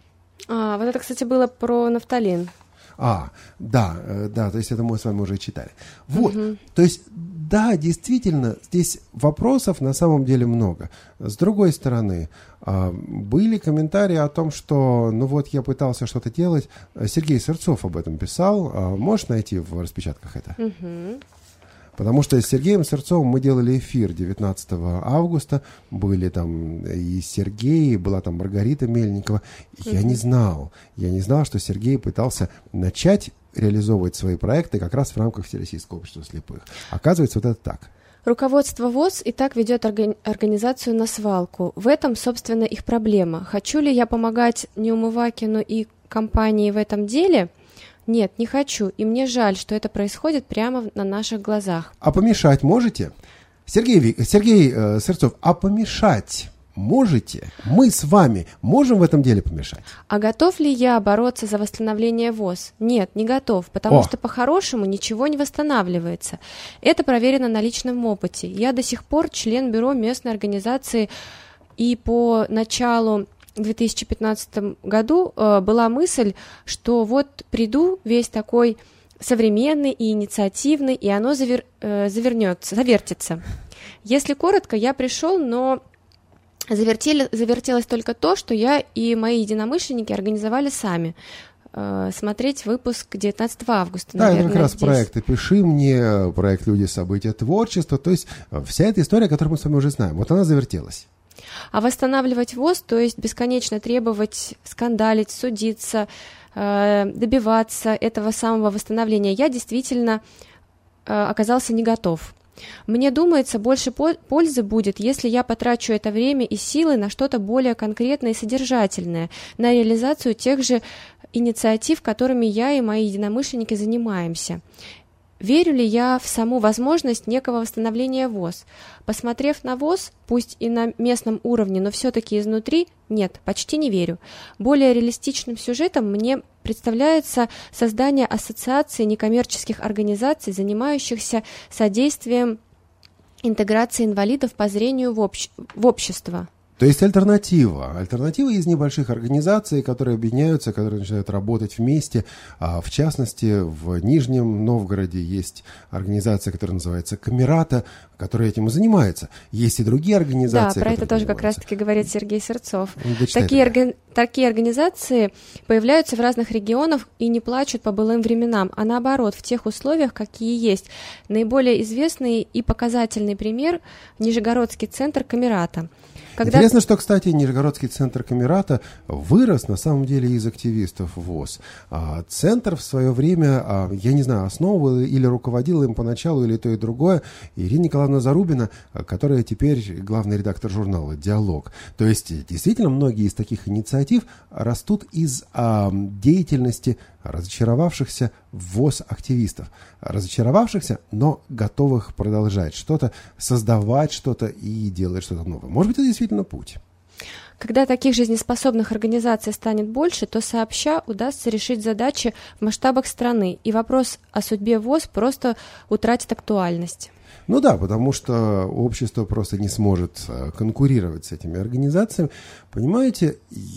Speaker 4: А, вот это, кстати, было про нафталин.
Speaker 3: А, да, да, то есть это мы с вами уже читали. Вот, угу. То есть, да, действительно, здесь вопросов на самом деле много. С другой стороны, были комментарии о том, что, ну вот, я пытался что-то делать. Сергей Сырцов об этом писал. Можешь найти в распечатках это?
Speaker 4: Угу.
Speaker 3: Потому что с Сергеем Сырцовым мы делали эфир девятнадцатого августа, были там и Сергей, и была там Маргарита Мельникова. Я mm-hmm. не знал, я не знал, что Сергей пытался начать реализовывать свои проекты как раз в рамках Всероссийского общества слепых. Оказывается, вот это так.
Speaker 4: Руководство ВОС и так ведет орга- организацию на свалку. В этом, собственно, их проблема. Хочу ли я помогать Неумывакину и компании в этом деле? Нет, не хочу, и мне жаль, что это происходит прямо на наших глазах.
Speaker 3: А помешать можете? Сергей, Сергей э, Сырцов, а помешать можете? Мы с вами можем в этом деле помешать?
Speaker 4: А готов ли я бороться за восстановление ВОС? Нет, не готов, потому
Speaker 3: О.
Speaker 4: что по-хорошему ничего не восстанавливается. Это проверено на личном опыте. Я до сих пор член бюро местной организации, и по началу в две тысячи пятнадцатом году э, была мысль, что вот приду весь такой современный и инициативный, и оно завер, э, завернется, завертится. Если коротко, я пришел, но завертели, завертелось только то, что я и мои единомышленники организовали сами. Э, смотреть выпуск девятнадцатого августа,
Speaker 3: да,
Speaker 4: наверное,
Speaker 3: это как раз
Speaker 4: здесь.
Speaker 3: проект «Пиши мне», проект «Люди, события, творчество». То есть вся эта история, которую мы с вами уже знаем, вот она завертелась.
Speaker 4: А восстанавливать ВОС, то есть бесконечно требовать, скандалить, судиться, э, добиваться этого самого восстановления, я действительно э, оказался не готов. Мне думается, больше пользы будет, если я потрачу это время и силы на что-то более конкретное и содержательное, на реализацию тех же инициатив, которыми я и мои единомышленники занимаемся. Верю ли я в саму возможность некого восстановления ВОС? Посмотрев на ВОС, пусть и на местном уровне, но все-таки изнутри, нет, почти не верю. Более реалистичным сюжетом мне представляется создание ассоциации некоммерческих организаций, занимающихся содействием интеграции инвалидов по зрению в, общ... в общество.
Speaker 3: То есть альтернатива. Альтернатива из небольших организаций, которые объединяются, которые начинают работать вместе. А в частности, в Нижнем Новгороде есть организация, которая называется «Камерата», которая этим и занимается. Есть и другие организации.
Speaker 4: Да, про это тоже
Speaker 3: занимаются.
Speaker 4: Как раз-таки говорит Сергей Сырцов.
Speaker 3: Дочитай
Speaker 4: Такие, орга... Такие организации появляются в разных регионах и не плачут по былым временам, а наоборот, в тех условиях, какие есть. Наиболее известный и показательный пример – Нижегородский центр «Камерата». Когда...
Speaker 3: Интересно, что, кстати, Нижегородский центр Камерата вырос, на самом деле, из активистов ВОС. А центр в свое время, я не знаю, основывал или руководил им поначалу, или то и другое, Ирина Николаевна Зарубина, которая теперь главный редактор журнала «Диалог». То есть, действительно, многие из таких инициатив растут из а, деятельности разочаровавшихся в ВОС активистов. Разочаровавшихся, но готовых продолжать что-то, создавать что-то и делать что-то новое. Может быть, это действительно путь.
Speaker 4: Когда таких жизнеспособных организаций станет больше, то сообща удастся решить задачи в масштабах страны, и вопрос о судьбе ВОС просто утратит актуальность.
Speaker 3: Ну да, потому что общество просто не сможет конкурировать с этими организациями. Понимаете,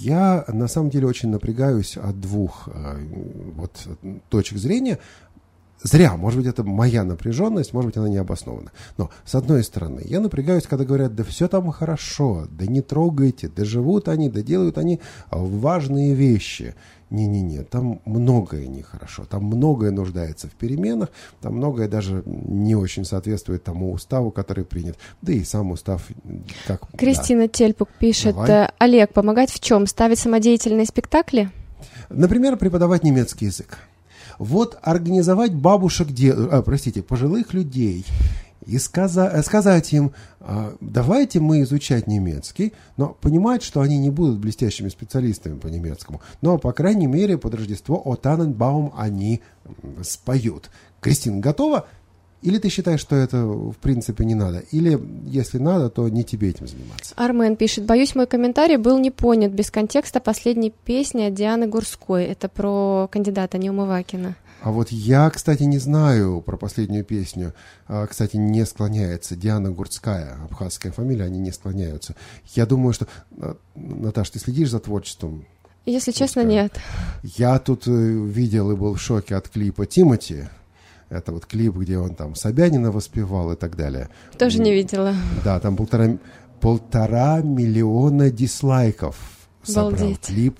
Speaker 3: я на самом деле очень напрягаюсь от двух вот, точек зрения. Зря, может быть, это моя напряженность, может быть, она не обоснована. Но, с одной стороны, я напрягаюсь, когда говорят, да все там хорошо, да не трогайте, да живут они, да делают они важные вещи. Не-не-не, там многое нехорошо, там многое нуждается в переменах, там многое даже не очень соответствует тому уставу, который принят. Да и сам устав как...
Speaker 4: Кристина да. Тельпук пишет,
Speaker 3: Давай.
Speaker 4: Олег, помогать в чем? Ставить самодеятельные спектакли?
Speaker 3: Например, преподавать немецкий язык. Вот организовать бабушек, де... а, простите, пожилых людей и сказа... сказать им, давайте мы изучать немецкий, но понимать, что они не будут блестящими специалистами по немецкому, но, по крайней мере, под Рождество «О Таненбаум» они споют. Кристина, готова? Или ты считаешь, что это в принципе не надо? Или, если надо, то не тебе этим заниматься?
Speaker 4: Армен пишет, боюсь, мой комментарий был не понят без контекста последней песни от Дианы Гурской. Это про кандидата Неумывакина.
Speaker 3: А вот я, кстати, не знаю про последнюю песню. А, кстати, не склоняется. Диана Гурская, абхазская фамилия, они не склоняются. Я думаю, что... Наташ, ты следишь за творчеством?
Speaker 4: Если честно, нет.
Speaker 3: Я тут видел и был в шоке от клипа «Тимати». Это вот клип, где он там Собянина воспевал и так далее.
Speaker 4: Тоже не видела.
Speaker 3: Да, там полтора, полтора миллиона дизлайков собрал
Speaker 4: Балдеть.
Speaker 3: Клип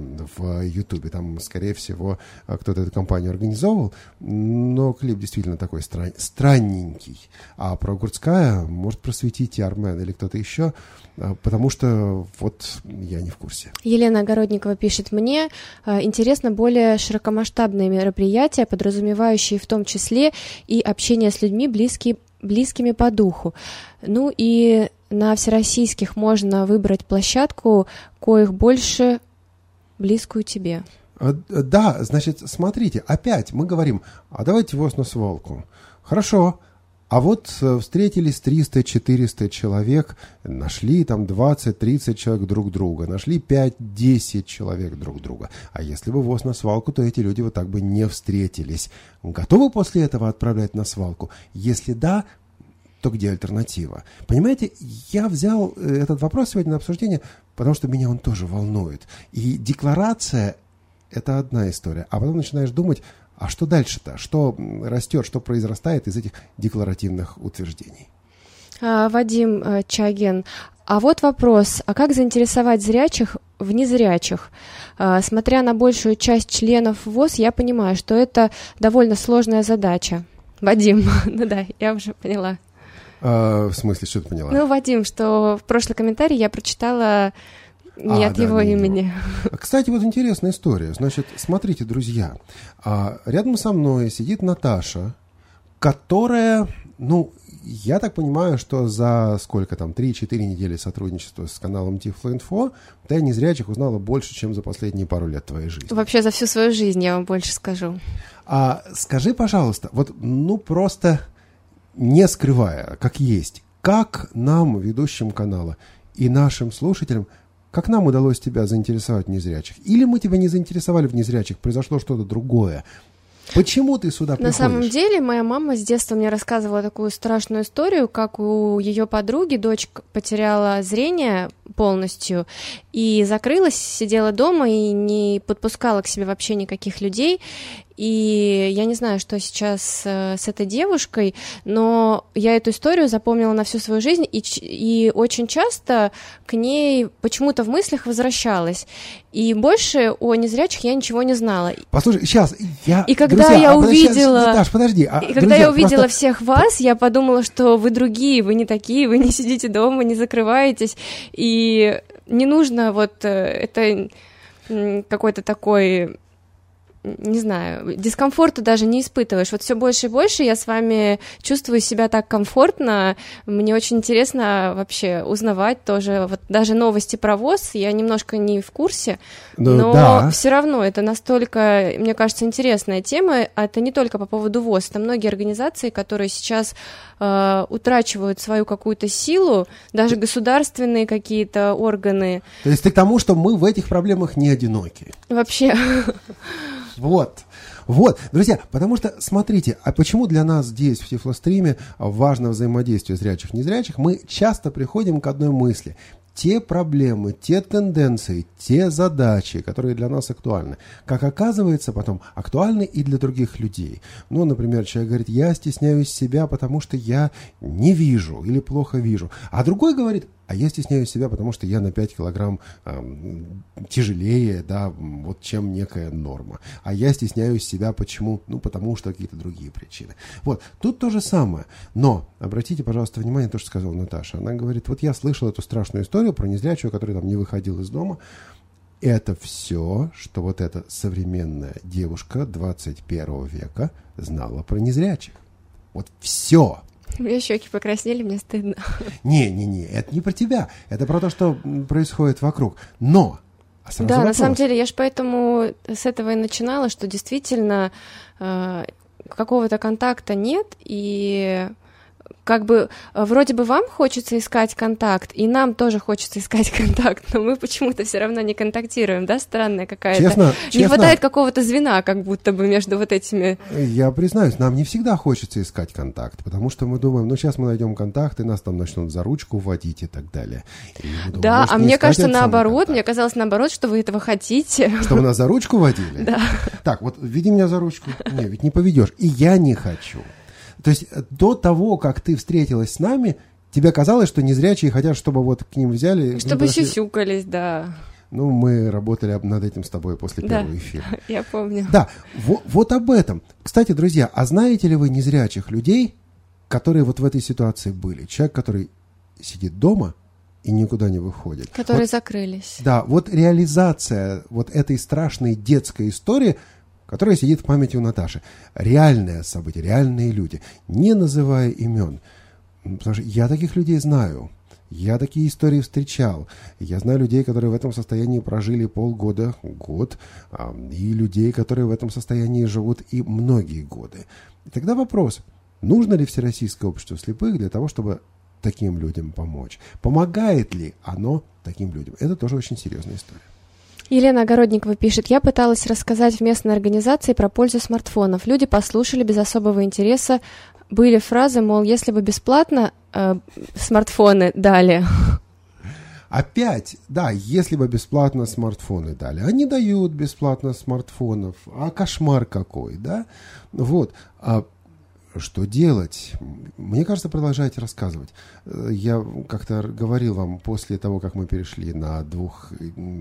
Speaker 3: в Ютубе. Там, скорее всего, кто-то эту компанию организовывал. Но клип действительно такой стран... странненький. А про Гурцкая может просветить и Армен или кто-то еще, потому что вот я не в курсе.
Speaker 4: Елена Огородникова пишет, мне интересно более широкомасштабные мероприятия, подразумевающие в том числе и общение с людьми, близкие, близкими по духу. Ну и на всероссийских можно выбрать площадку, коих больше близкую тебе.
Speaker 3: Да, значит, смотрите, опять мы говорим, а давайте ВОЗ на свалку. Хорошо. А вот встретились триста-четыреста человек, нашли там двадцать-тридцать человек друг друга, нашли пять-десять человек друг друга. А если бы ВОЗ на свалку, то эти люди вот так бы не встретились. Готовы после этого отправлять на свалку? Если да, то где альтернатива? Понимаете, я взял этот вопрос сегодня на обсуждение, потому что меня он тоже волнует. И декларация – это одна история, а потом начинаешь думать, а что дальше-то? Что растет, что произрастает из этих декларативных утверждений?
Speaker 4: А, Вадим а, Чагин, а вот вопрос, а как заинтересовать зрячих в незрячих? А, смотря на большую часть членов ВОЗ, я понимаю, что это довольно сложная задача. Вадим, ну да, я уже поняла.
Speaker 3: А, в смысле, что ты поняла?
Speaker 4: Ну, Вадим, что в прошлый комментарий я прочитала не а, от да, его не имени.
Speaker 3: Его. Кстати, вот интересная история. Значит, смотрите, друзья, а, рядом со мной сидит Наташа, которая, ну, я так понимаю, что за сколько там, три-четыре недели сотрудничества с каналом Тифлоинфо ты о незрячих узнала больше, чем за последние пару лет твоей жизни.
Speaker 4: Вообще за всю свою жизнь, я вам больше скажу.
Speaker 3: А скажи, пожалуйста, вот, ну, просто не скрывая, как есть, как нам, ведущим канала, и нашим слушателям, как нам удалось тебя заинтересовать в незрячих? Или мы тебя не заинтересовали в незрячих, произошло что-то другое? Почему ты сюда приходишь?
Speaker 4: На самом деле, моя мама с детства мне рассказывала такую страшную историю, как у ее подруги дочь потеряла зрение полностью и закрылась, сидела дома и не подпускала к себе вообще никаких людей. И я не знаю, что сейчас э, с этой девушкой, но я эту историю запомнила на всю свою жизнь и, и очень часто к ней почему-то в мыслях возвращалась. И больше о незрячих я ничего не знала.
Speaker 3: Послушай, сейчас я...
Speaker 4: И когда
Speaker 3: друзья,
Speaker 4: я
Speaker 3: а,
Speaker 4: увидела...
Speaker 3: Наташ, подожди. А,
Speaker 4: и когда
Speaker 3: друзья,
Speaker 4: я увидела
Speaker 3: просто...
Speaker 4: всех вас, я подумала, что вы другие, вы не такие, вы не сидите дома, не закрываетесь. И не нужно вот это какой-то такой... не знаю, дискомфорта даже не испытываешь. Вот все больше и больше я с вами чувствую себя так комфортно. Мне очень интересно вообще узнавать тоже. Вот даже новости про ВОЗ я немножко не в курсе, ну, но да. Все равно это настолько, мне кажется, интересная тема. Это не только по поводу ВОЗ. Это многие организации, которые сейчас э, утрачивают свою какую-то силу, даже государственные какие-то органы.
Speaker 3: То есть ты к тому, что мы в этих проблемах не одиноки?
Speaker 4: Вообще...
Speaker 3: Вот, вот, друзья, потому что, смотрите, а почему для нас здесь, в Тифлостриме, важно взаимодействие зрячих-незрячих, мы часто приходим к одной мысли. те проблемы, те тенденции, те задачи, которые для нас актуальны, как оказывается потом, актуальны и для других людей. Ну, например, человек говорит, я стесняюсь себя, потому что я не вижу или плохо вижу. А другой говорит, а я стесняюсь себя, потому что я на пять килограмм э, тяжелее, да, вот, чем некая норма. А я стесняюсь себя почему? Ну, потому что какие-то другие причины. Вот, тут то же самое. Но обратите, пожалуйста, внимание на то, что сказала Наташа. Она говорит, вот я слышала эту страшную историю про незрячего, который там не выходил из дома. Это все, что вот эта современная девушка двадцать первого века знала про незрячих. Вот все.
Speaker 4: У меня щеки покраснели, мне стыдно.
Speaker 3: Не-не-не, это не про тебя. Это про то, что происходит вокруг. Но... А
Speaker 4: да,
Speaker 3: вопрос.
Speaker 4: На самом деле, я же поэтому с этого и начинала, что действительно э, какого-то контакта нет, и как бы вроде бы вам хочется искать контакт, и нам тоже хочется искать контакт, но мы почему-то все равно не контактируем, да, странная какая-то.
Speaker 3: Честно,
Speaker 4: не
Speaker 3: честно,
Speaker 4: хватает какого-то звена, как будто бы между вот этими.
Speaker 3: Я признаюсь, нам не всегда хочется искать контакт, потому что мы думаем, ну сейчас мы найдем контакт, и нас там начнут за ручку водить и так далее. И думаем,
Speaker 4: да, а мне кажется наоборот,
Speaker 3: контакт.
Speaker 4: мне казалось наоборот, что вы этого хотите.
Speaker 3: Чтобы нас за ручку водили?
Speaker 4: Да.
Speaker 3: Так, вот веди меня за ручку. Не, ведь не поведешь. И я не хочу. То есть до того, как ты встретилась с нами, тебе казалось, что незрячие хотят, чтобы вот к ним взяли...
Speaker 4: Чтобы сюсюкались, да.
Speaker 3: Ну, мы работали над этим с тобой после
Speaker 4: да,
Speaker 3: первого эфира.
Speaker 4: Я помню.
Speaker 3: Да, вот, вот об этом. Кстати, друзья, а знаете ли вы незрячих людей, которые вот в этой ситуации были? Человек, который сидит дома и никуда не выходит.
Speaker 4: Которые
Speaker 3: вот,
Speaker 4: закрылись.
Speaker 3: Да, вот реализация вот этой страшной детской истории, которая сидит в памяти у Наташи. Реальное событие, реальные люди, не называя имен. Потому что я таких людей знаю. Я такие истории встречал. Я знаю людей, которые в этом состоянии прожили полгода, год, и людей, которые в этом состоянии живут и многие годы. И тогда вопрос, нужно ли Всероссийское общество слепых для того, чтобы таким людям помочь? Помогает ли оно таким людям? Это тоже очень серьезная история.
Speaker 4: Елена Огородникова пишет, я пыталась рассказать в местной организации про пользу смартфонов. Люди послушали без особого интереса. Были фразы, мол, если бы бесплатно э, смартфоны дали.
Speaker 3: Опять, да, если бы бесплатно смартфоны дали. Они дают бесплатно смартфонов. А кошмар какой, да? Вот. А что делать? Мне кажется, продолжайте рассказывать. Я как-то говорил вам после того, как мы перешли на двух,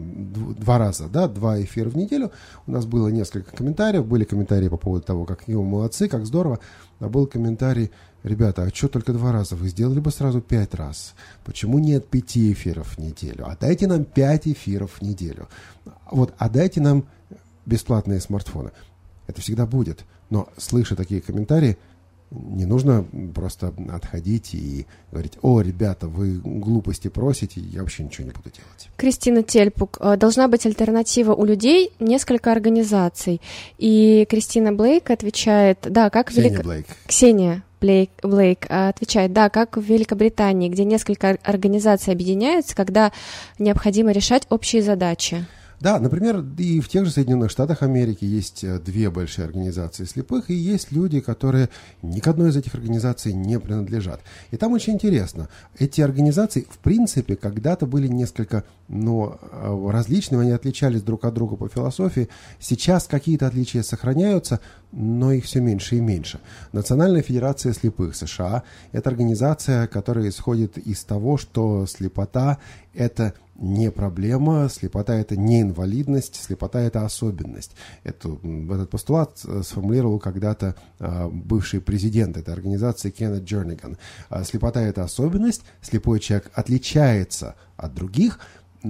Speaker 3: два раза, да, два эфира в неделю, у нас было несколько комментариев, были комментарии по поводу того, как вы молодцы, как здорово, а был комментарий, ребята, а что только два раза? Вы сделали бы сразу пять раз. Почему нет пяти эфиров в неделю? А дайте нам пять эфиров в неделю. Вот, а дайте нам бесплатные смартфоны. Это всегда будет. Но, слыша такие комментарии, не нужно просто отходить и говорить, о, ребята, вы глупости просите, я вообще ничего не буду делать.
Speaker 4: Кристина Тельпук. Должна быть альтернатива у людей, несколько организаций. И Кристина Блейк отвечает, да, как...
Speaker 3: Ксения
Speaker 4: Велик...
Speaker 3: Блейк.
Speaker 4: Ксения Блейк, Блейк отвечает, да, как в Великобритании, где несколько организаций объединяются, когда необходимо решать общие задачи.
Speaker 3: Да, например, и в тех же Соединенных Штатах Америки есть две большие организации слепых, и есть люди, которые ни к одной из этих организаций не принадлежат. И там очень интересно. Эти организации, в принципе, когда-то были несколько, ну, различными, они отличались друг от друга по философии. Сейчас какие-то отличия сохраняются, но их все меньше и меньше. Национальная федерация слепых США – это организация, которая исходит из того, что слепота – это не проблема, слепота – это не инвалидность, слепота – это особенность. Эту, этот постулат сформулировал когда-то а, бывший президент этой организации Кеннет Джерниган. А, слепота – это особенность, слепой человек отличается от других,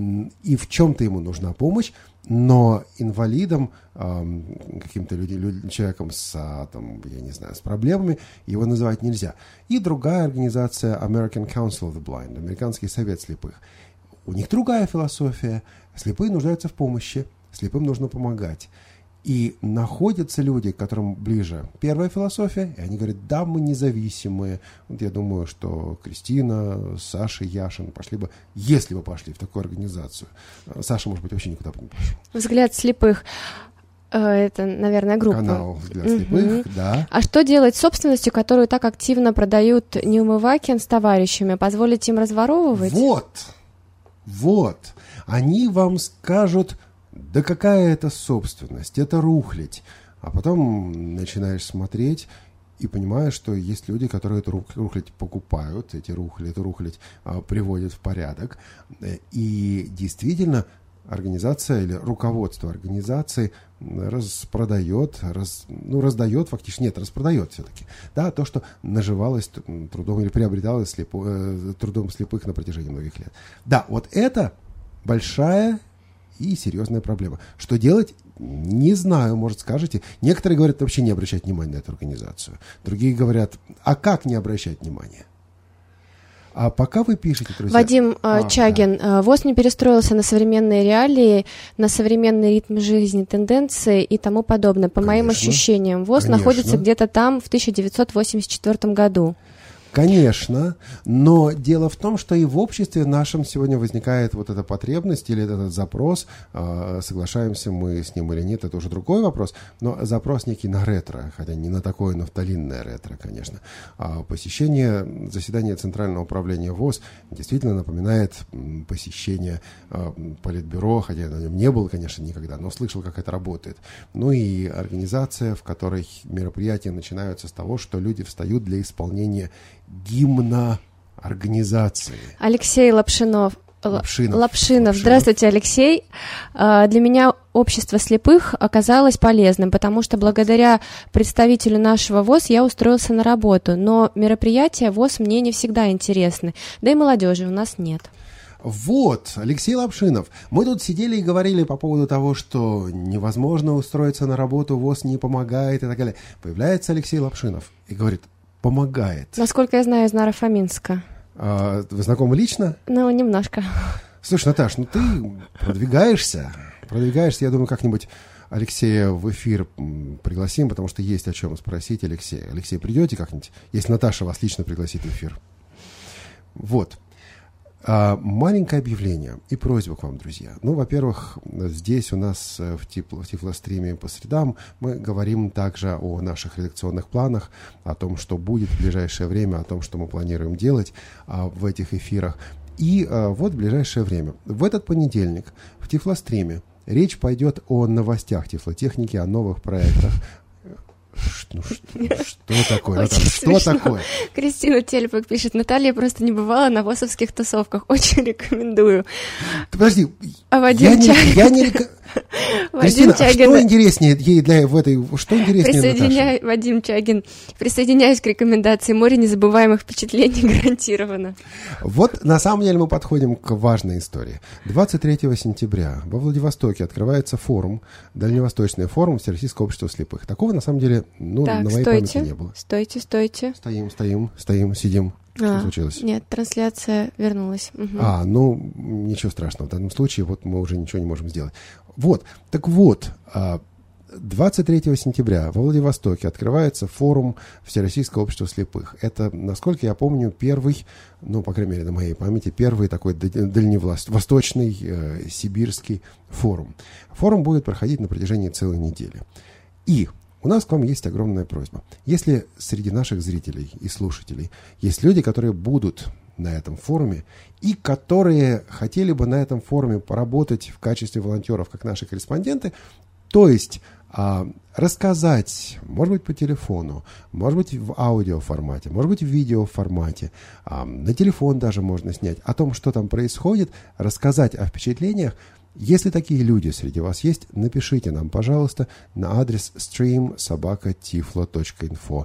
Speaker 3: и в чем-то ему нужна помощь, но инвалидом, э, каким-то люди, человеком с, там, я не знаю, с проблемами, его называть нельзя. И другая организация American Council of the Blind, Американский совет слепых. У них другая философия. Слепые нуждаются в помощи, слепым нужно помогать. И находятся люди, к которым ближе первая философия, и они говорят, да, мы независимые. Вот я думаю, что Кристина, Саша, Яшин пошли бы, если бы пошли в такую организацию. Саша, может быть, вообще никуда бы не пошел.
Speaker 4: Взгляд слепых. Это, наверное, группа.
Speaker 3: Канал «Взгляд слепых», угу. Да.
Speaker 4: А что делать с собственностью, которую так активно продают Неумывакин с товарищами? Позволить им разворовывать?
Speaker 3: Вот! Вот. Они вам скажут, да какая это собственность, это рухлядь. А потом начинаешь смотреть и понимаешь, что есть люди, которые эту рухлядь покупают, эти рухлядь, эту рухлядь а, приводят в порядок. И действительно организация или руководство организации распродает, раз, ну, раздает фактически, нет, распродает все-таки, да, то, что наживалось трудом или приобреталось слепо, э, трудом слепых на протяжении многих лет. Да, вот это большая и серьезная проблема. Что делать? Не знаю, может, скажете. Некоторые говорят вообще не обращать внимания на эту организацию. Другие говорят, а как не обращать внимания? А пока вы пишете, друзья...
Speaker 4: Вадим а, Чагин, да. ВОС не перестроился на современные реалии, на современный ритм жизни, тенденции и тому подобное. По Конечно. моим ощущениям, ВОС Конечно. находится где-то там в тысяча девятьсот восемьдесят четвёртом году.
Speaker 3: Конечно, но дело в том, что и в обществе нашем сегодня возникает вот эта потребность или этот запрос, соглашаемся мы с ним или нет, это уже другой вопрос, но запрос некий на ретро, хотя не на такое нафталинное ретро, конечно. Посещение заседания Центрального управления ВОС действительно напоминает посещение Политбюро, хотя я на нем не был, конечно, никогда, но слышал, как это работает. Ну и организация, в которой мероприятия начинаются с того, что люди встают для исполнения гимна организации.
Speaker 4: Алексей Лапшинов.
Speaker 3: Лапшинов.
Speaker 4: Лапшинов.
Speaker 3: Лапшинов.
Speaker 4: Здравствуйте, Алексей. Для меня общество слепых оказалось полезным, потому что благодаря представителю нашего ВОС я устроился на работу, но мероприятия ВОС мне не всегда интересны, да и молодежи у нас нет.
Speaker 3: Вот, Алексей Лапшинов. Мы тут сидели и говорили по поводу того, что невозможно устроиться на работу, ВОС не помогает и так далее. Появляется Алексей Лапшинов и говорит, помогает.
Speaker 4: Насколько я знаю, из Наро-Фоминска.
Speaker 3: А, вы знакомы лично?
Speaker 4: Ну, немножко.
Speaker 3: Слушай, Наташ, ну ты продвигаешься, продвигаешься, я думаю, как-нибудь Алексея в эфир пригласим, потому что есть о чем спросить Алексея. Алексей, придете как-нибудь? Если Наташа вас лично пригласит в эфир. Вот. А, маленькое объявление и просьба к вам, друзья. Ну, во-первых, здесь у нас в, Тифло, в Тифлостриме по средам мы говорим также о наших редакционных планах, о том, что будет в ближайшее время, о том, что мы планируем делать а, в этих эфирах. И а, вот в ближайшее время, в этот понедельник в Тифлостриме речь пойдет о новостях тифлотехники, о новых проектах. Ну, что, что такое? Наталья, что такое?
Speaker 4: Кристина Тельпак пишет, Наталья просто не бывала на ВОСовских тусовках. Очень рекомендую.
Speaker 3: Ты подожди,
Speaker 4: а Вадим
Speaker 3: я, не, я не рекомендую. Кристина, а что интереснее ей для в этой, что интереснее Наташе?
Speaker 4: Вадим Чагин, присоединяюсь к рекомендации. Море незабываемых впечатлений гарантировано.
Speaker 3: Вот на самом деле мы подходим к важной истории. двадцать третьего сентября во Владивостоке открывается форум, Дальневосточный форум Всероссийского общества слепых. Такого на самом деле ну,
Speaker 4: так,
Speaker 3: на моей
Speaker 4: стойте,
Speaker 3: памяти не было.
Speaker 4: Стойте, стойте.
Speaker 3: Стоим, стоим, стоим, сидим. Что а, случилось?
Speaker 4: Нет, трансляция вернулась. Угу.
Speaker 3: А, ну, ничего страшного. В данном случае вот мы уже ничего не можем сделать. Вот, так вот, двадцать третьего сентября во Владивостоке открывается форум Всероссийского общества слепых. Это, насколько я помню, первый, ну, по крайней мере, на моей памяти, первый такой дальневосточный э, сибирский форум. Форум будет проходить на протяжении целой недели. И у нас к вам есть огромная просьба. Если среди наших зрителей и слушателей есть люди, которые будут на этом форуме и которые хотели бы на этом форуме поработать в качестве волонтеров, как наши корреспонденты, то есть а, рассказать, может быть, по телефону, может быть, в аудиоформате, может быть, в видеоформате, а, на телефон даже можно снять, о том, что там происходит, рассказать о впечатлениях. Если такие люди среди вас есть, напишите нам, пожалуйста, на адрес stream собака tiflo точка info.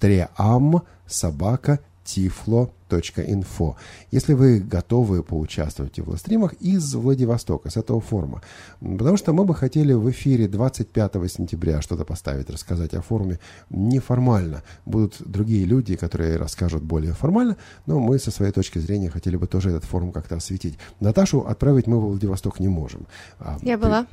Speaker 3: stream собака tiflo точка info. Если вы готовы поучаствовать в Тифлостримах из Владивостока, с этого форума. Потому что мы бы хотели в эфире двадцать пятого сентября что-то поставить, рассказать о форуме неформально. Будут другие люди, которые расскажут более формально, но мы со своей точки зрения хотели бы тоже этот форум как-то осветить. Наташу отправить мы во Владивосток не можем.
Speaker 4: Я Ты... была.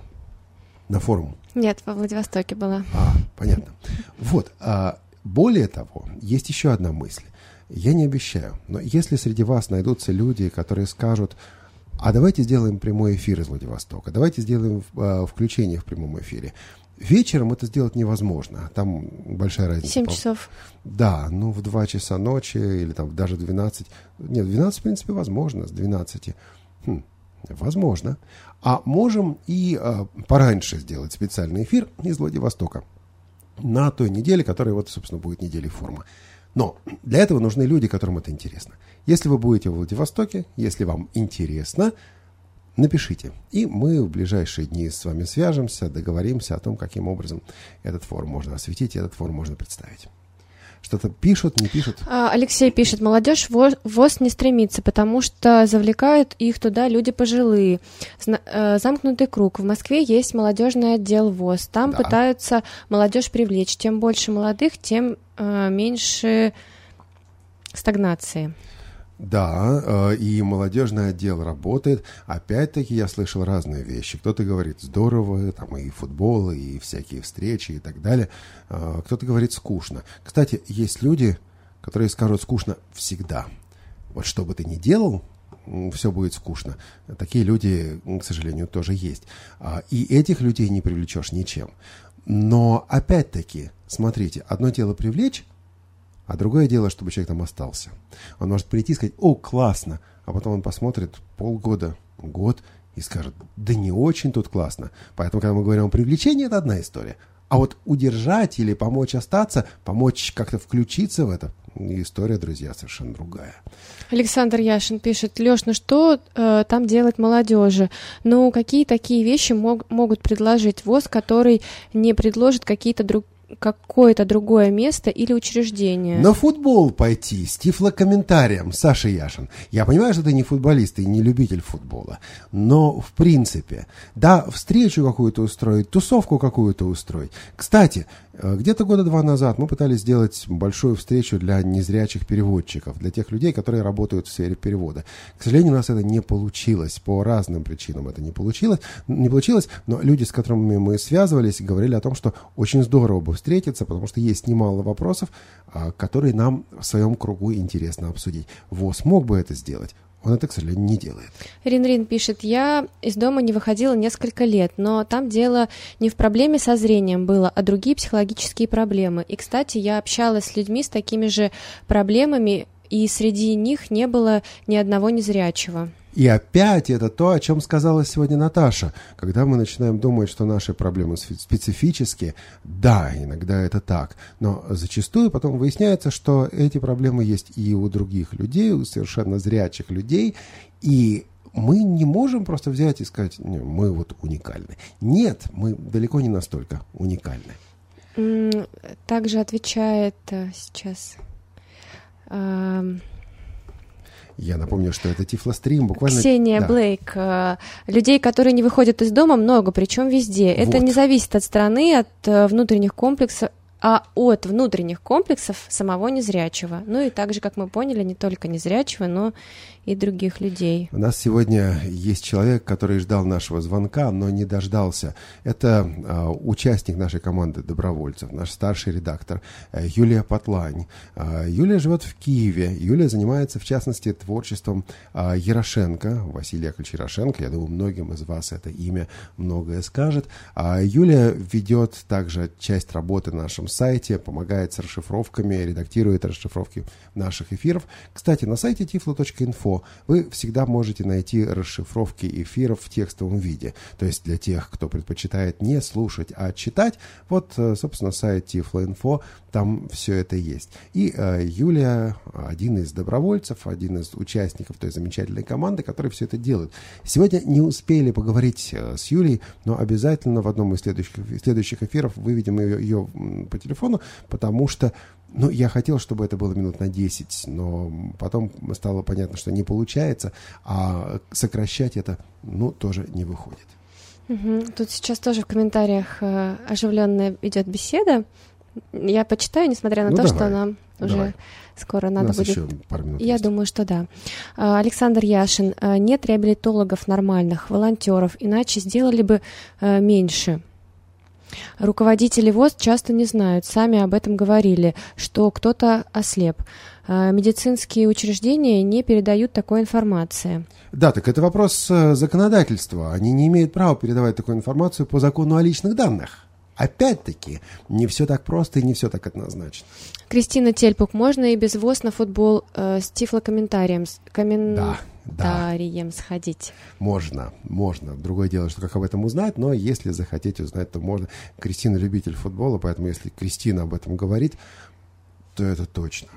Speaker 3: На форум?
Speaker 4: Нет, во Владивостоке была.
Speaker 3: А, понятно. Вот. А, более того, есть еще одна мысль. Я не обещаю, но если среди вас найдутся люди, которые скажут, а давайте сделаем прямой эфир из Владивостока, давайте сделаем э, включение в прямом эфире. Вечером это сделать невозможно, там большая разница.
Speaker 4: Семь часов.
Speaker 3: Да, ну в два часа ночи или там даже в двенадцать. Нет, в двенадцать, в принципе, возможно, с двенадцати. Хм, Возможно. А можем и э, пораньше сделать специальный эфир из Владивостока на той неделе, которая вот, собственно, будет неделей форума. Но для этого нужны люди, которым это интересно. Если вы будете в Владивостоке, если вам интересно, напишите. И мы в ближайшие дни с вами свяжемся, договоримся о том, каким образом этот форум можно осветить, и этот форум можно представить. Что-то пишут, не пишут?
Speaker 4: Алексей пишет, молодежь в ВОС не стремится, потому что завлекают их туда люди пожилые. Замкнутый круг. В Москве есть молодежный отдел ВОС. Там да. пытаются молодежь привлечь. Чем больше молодых, тем э, меньше стагнации.
Speaker 3: Да, и молодежный отдел работает. Опять-таки я слышал разные вещи. Кто-то говорит здорово, там и футбол, и всякие встречи и так далее. Кто-то говорит скучно. Кстати, есть люди, которые скажут скучно всегда. Вот что бы ты ни делал, все будет скучно. Такие люди, к сожалению, тоже есть. И этих людей не привлечешь ничем. Но опять-таки, смотрите, одно дело привлечь, а другое дело, чтобы человек там остался. Он может прийти и сказать, о, классно, а потом он посмотрит полгода, год и скажет, да не очень тут классно. Поэтому, когда мы говорим о привлечении, это одна история. А вот удержать или помочь остаться, помочь как-то включиться в это, история, друзья, совершенно другая.
Speaker 4: Александр Яшин пишет, Леш, ну что э, там делать молодежи? Ну, какие такие вещи мог, могут предложить ВОС, который не предложит какие-то другие, какое-то другое место или учреждение?
Speaker 3: На футбол пойти с тифлокомментарием, Саша Яшин. Я понимаю, что ты не футболист и не любитель футбола, но в принципе, да, встречу какую-то устроить, тусовку какую-то устроить. Кстати, где-то года два назад мы пытались сделать большую встречу для незрячих переводчиков, для тех людей, которые работают в сфере перевода. К сожалению, у нас это не получилось, по разным причинам это не получилось, не получилось, но люди, с которыми мы связывались, говорили о том, что очень здорово бы встретиться, потому что есть немало вопросов, которые нам в своем кругу интересно обсудить. ВОС мог бы это сделать. Он это, к сожалению, не делает.
Speaker 4: Рин-Рин пишет, я из дома не выходила несколько лет, но там дело не в проблеме со зрением было, а другие психологические проблемы. И, кстати, я общалась с людьми с такими же проблемами, и среди них не было ни одного незрячего.
Speaker 3: И опять это то, о чем сказала сегодня Наташа. Когда мы начинаем думать, что наши проблемы специфические, да, иногда это так, но зачастую потом выясняется, что эти проблемы есть и у других людей, у совершенно зрячих людей, и мы не можем просто взять и сказать, мы вот уникальны. Нет, мы далеко не настолько уникальны.
Speaker 4: Также отвечает сейчас...
Speaker 3: Я напомню, что это Тифлострим, буквально...
Speaker 4: Ксения
Speaker 3: да.
Speaker 4: Блейк. Людей, которые не выходят из дома, много, причем везде. Вот. Это не зависит от страны, от внутренних комплексов, а от внутренних комплексов самого незрячего. Ну и также, как мы поняли, не только незрячего, но и других людей.
Speaker 3: У нас сегодня есть человек, который ждал нашего звонка, но не дождался. Это э, участник нашей команды добровольцев, наш старший редактор э, Юлия Потлань. Э, Юлия живет в Киеве. Юлия занимается, в частности, творчеством э, Ярошенко, Василия Яковлевича Ярошенко. Я думаю, многим из вас это имя многое скажет. А Юлия ведет также часть работы на нашем сайте, помогает с расшифровками, редактирует расшифровки наших эфиров. Кстати, на сайте тифло точка инфо вы всегда можете найти расшифровки эфиров в текстовом виде. То есть для тех, кто предпочитает не слушать, а читать, вот, собственно, сайт Тифло точка инфо, там все это есть. И э, Юлия один из добровольцев, один из участников той замечательной команды, который все это делает. Сегодня не успели поговорить э, с Юлей, но обязательно в одном из следующих, следующих эфиров выведем ее, ее по телефону, потому что ну, я хотел, чтобы это было минут на десять, но потом стало понятно, что не получается, а сокращать это, ну, тоже не выходит.
Speaker 4: Угу. Тут сейчас тоже в комментариях э, оживленная идет беседа. Я почитаю, несмотря на ну, то, давай, что нам уже давай. Скоро надо будет.
Speaker 3: Еще пару минут
Speaker 4: Я
Speaker 3: есть.
Speaker 4: думаю, что да. Александр Яшин. Нет реабилитологов нормальных, волонтеров, иначе сделали бы э, меньше. Руководители ВОС часто не знают, сами об этом говорили, что кто-то ослеп. Медицинские учреждения не передают такой информации.
Speaker 3: Да, так это вопрос законодательства. Они не имеют права передавать такую информацию по закону о личных данных. опять-таки, не все так просто и не все так однозначно.
Speaker 4: Кристина Тельпук, можно и без ВОЗ на футбол э, с тифлокомментарием комментарием
Speaker 3: да, да.
Speaker 4: сходить?
Speaker 3: Можно, можно. Другое дело, что как об этом узнать, но если захотите узнать, то можно. Кристина любитель футбола, поэтому если Кристина об этом говорит, то это точно.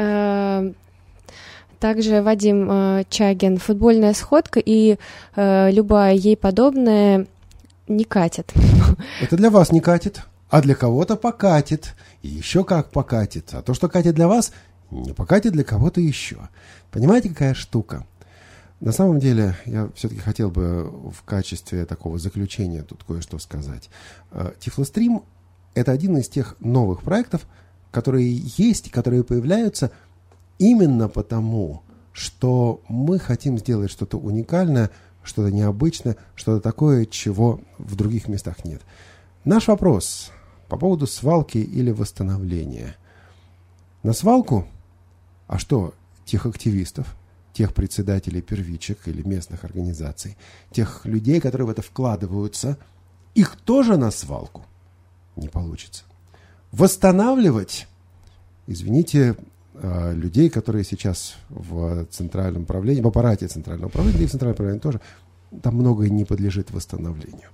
Speaker 4: Также Вадим э, Чагин. Футбольная сходка и э, любая ей подобная не катит.
Speaker 3: Это для вас не катит, а для кого-то покатит. И еще как покатит. А то, что катит для вас, не покатит для кого-то еще. Понимаете, какая штука? На самом деле, я все-таки хотел бы в качестве такого заключения тут кое-что сказать. Тифлострим – это один из тех новых проектов, которые есть, которые появляются именно потому, что мы хотим сделать что-то уникальное, что-то необычное, что-то такое, чего в других местах нет. Наш вопрос по поводу свалки или восстановления. На свалку? А что, тех активистов, тех председателей первичек или местных организаций, тех людей, которые в это вкладываются, их тоже на свалку? Не получится. Восстанавливать, извините, людей, которые сейчас в центральном управлении, в аппарате центрального управления, да и в центральном управлении тоже, там многое не подлежит восстановлению.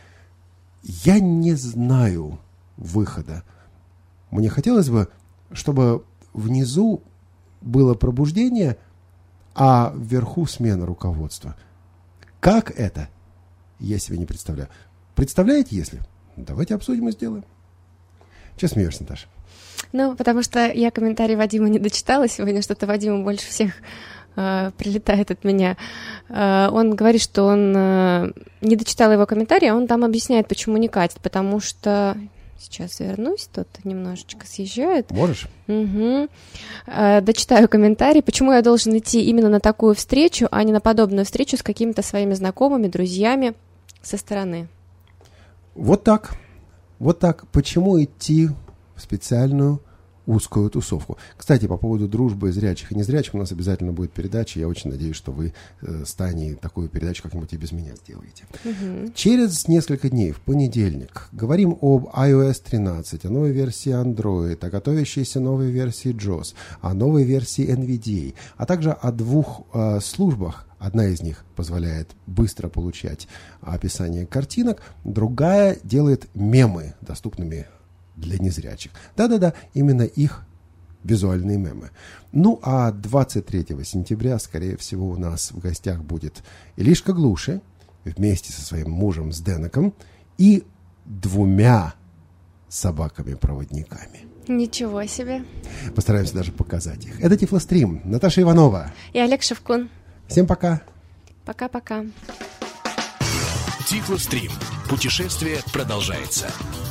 Speaker 3: Я не знаю выхода. Мне хотелось бы, чтобы внизу было пробуждение, а вверху смена руководства. Как это? Я себе не представляю. Представляете, если? Давайте обсудим и сделаем. Чего смеешься, Наташа?
Speaker 4: Ну, потому что я комментарий Вадима не дочитала сегодня, что-то Вадиму больше всех э, прилетает от меня. Э, он говорит, что он э, не дочитал его комментарий, а он там объясняет, почему не катит, потому что... Сейчас вернусь, тут немножечко съезжает.
Speaker 3: Можешь?
Speaker 4: Угу. Э, дочитаю комментарий. Почему я должен идти именно на такую встречу, а не на подобную встречу с какими-то своими знакомыми, друзьями со стороны?
Speaker 3: Вот так. Вот так. Почему идти в специальную узкую тусовку? Кстати, по поводу дружбы зрячих и незрячих у нас обязательно будет передача. Я очень надеюсь, что вы э, с Таней такую передачу как-нибудь и без меня сделаете. Угу. Через несколько дней, в понедельник, говорим об ай о эс тринадцать, о новой версии Android, о готовящейся новой версии джос, о новой версии эн ви ди эй, а также о двух э, службах. Одна из них позволяет быстро получать описание картинок, другая делает мемы доступными для незрячих. Да-да-да, именно их визуальные мемы. Ну, а двадцать третьего сентября, скорее всего, у нас в гостях будет Илишка Глуши вместе со своим мужем Сденеком и двумя собаками-проводниками.
Speaker 4: Ничего себе.
Speaker 3: Постараемся даже показать их. Это Тифлострим. Наташа Иванова.
Speaker 4: И Олег Шевкун.
Speaker 3: Всем пока.
Speaker 4: Пока-пока.
Speaker 2: Тифлострим. Путешествие продолжается.